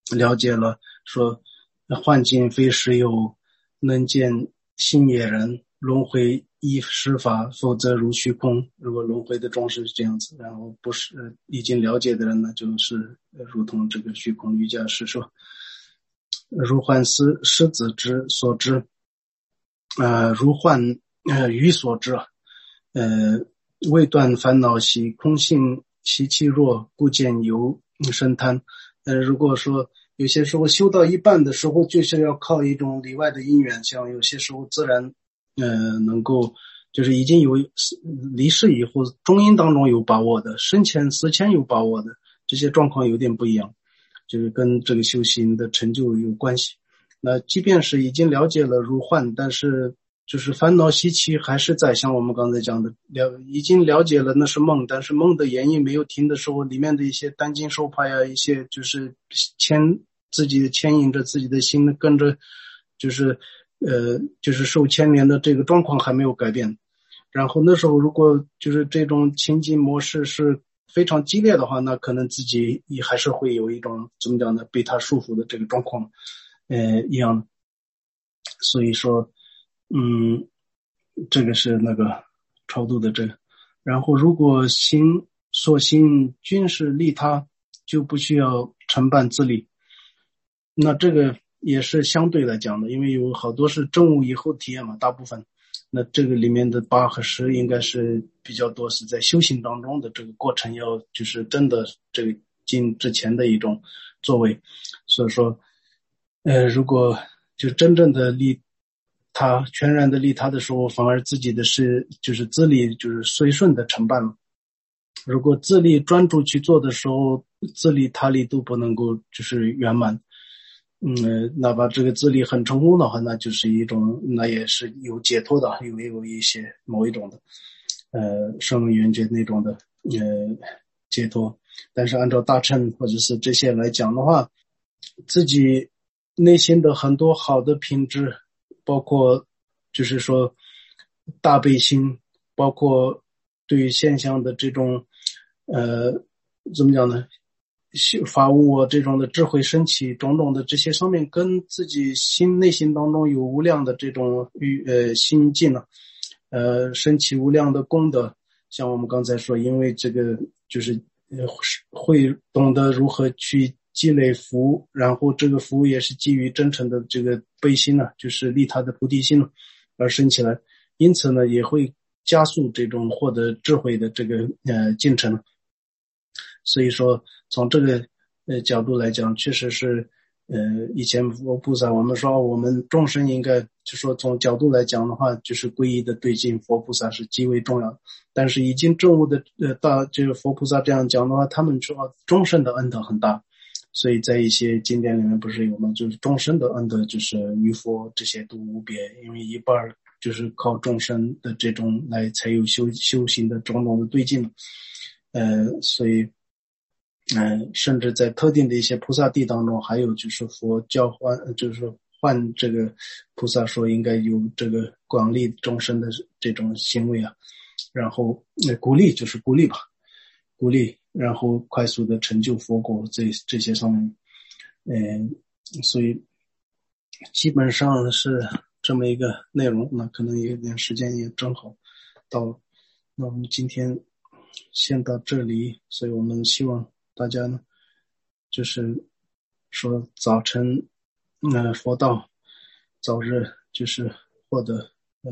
了解了说幻境非实有，能见性也人，轮回依实法，否则如虚空。如果轮回的众生是这样子，然后不是已经了解的人呢，就是如同这个虚空瑜伽师说，如幻师师子之所知，呃，如幻呃鱼所知，呃，未断烦恼习，空性习气弱，故见由生贪。呃，如果说有些时候修到一半的时候，就是要靠一种里外的因缘，像有些时候自然，呃，能够就是已经有离世以后，中阴当中有把握的，生前死前有把握的，这些状况有点不一样，就是跟这个修行的成就有关系。那即便是已经了解了如幻，但是就是烦恼习气还是在，像我们刚才讲的，了已经了解了那是梦，但是梦的原因没有停的时候，里面的一些担惊受怕呀，一些就是牵自己牵引着自己的心，跟着就是呃就是受牵连的这个状况还没有改变。然后那时候如果就是这种情境模式是非常激烈的话，那可能自己也还是会有一种怎么讲呢，被他束缚的这个状况呃一样的。所以说嗯这个是那个超度的这个。然后如果心所行均是利他，就不需要承办自利。那这个也是相对来讲的，因为有好多是证悟以后体验嘛，大部分那这个里面的八和十应该是比较多是在修行当中的这个过程，要就是真的这个进之前的一种作为。所以说呃，如果就真正的利他全然的利他的时候，反而自己的是就是自利就是随顺的承办了。如果自利专注去做的时候，自利他利都不能够就是圆满。嗯，哪怕这个自利很成功的话，那就是一种，那也是有解脱的，有有一些某一种的，呃，声闻缘觉那种的，呃，解脱。但是按照大乘或者是这些来讲的话，自己内心的很多好的品质，包括就是说大悲心，包括对于现象的这种，呃，怎么讲呢？法悟啊，这种的智慧升起，种种的这些上面，跟自己心内心当中有无量的这种呃心境呢、啊，呃，升起无量的功德。像我们刚才说，因为这个就是呃会懂得如何去积累福，然后这个福也是基于真诚的这个悲心呢、啊，就是利他的菩提心呢、啊、而升起来，因此呢，也会加速这种获得智慧的这个呃进程。所以说从这个呃角度来讲，确实是呃以前佛菩萨我们说我们众生应该就说从角度来讲的话，就是皈依的对境佛菩萨是极为重要。但是已经证悟的呃大就是佛菩萨这样讲的话，他们说众生的恩德很大，所以在一些经典里面不是有吗？就是众生的恩德就是与佛这些都无别，因为一半就是靠众生的这种来才有修修行的种种的对境。呃所以嗯、呃，甚至在特定的一些菩萨地当中，还有就是佛教换，就是说换这个菩萨说应该有这个广利众生的这种行为啊，然后呃鼓励就是鼓励吧，鼓励，然后快速的成就佛果这这些上面，嗯、呃，所以基本上是这么一个内容。那可能有点时间也正好到，那我们今天先到这里，所以我们希望大家呢，就是说早晨，呃，佛道，早日就是获得，呃，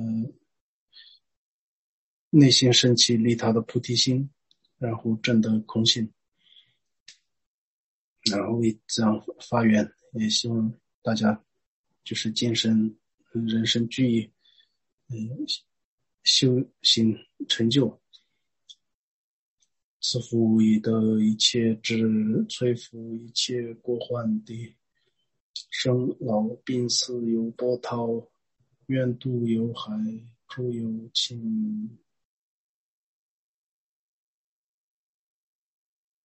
内心升起利他的菩提心，然后证得空性，然后为这样发愿，也希望大家就是今生人生具以，嗯、呃，修行成就。赐福以得一切智，摧伏一切过患的生老病死有波涛，愿度有海，诸有情。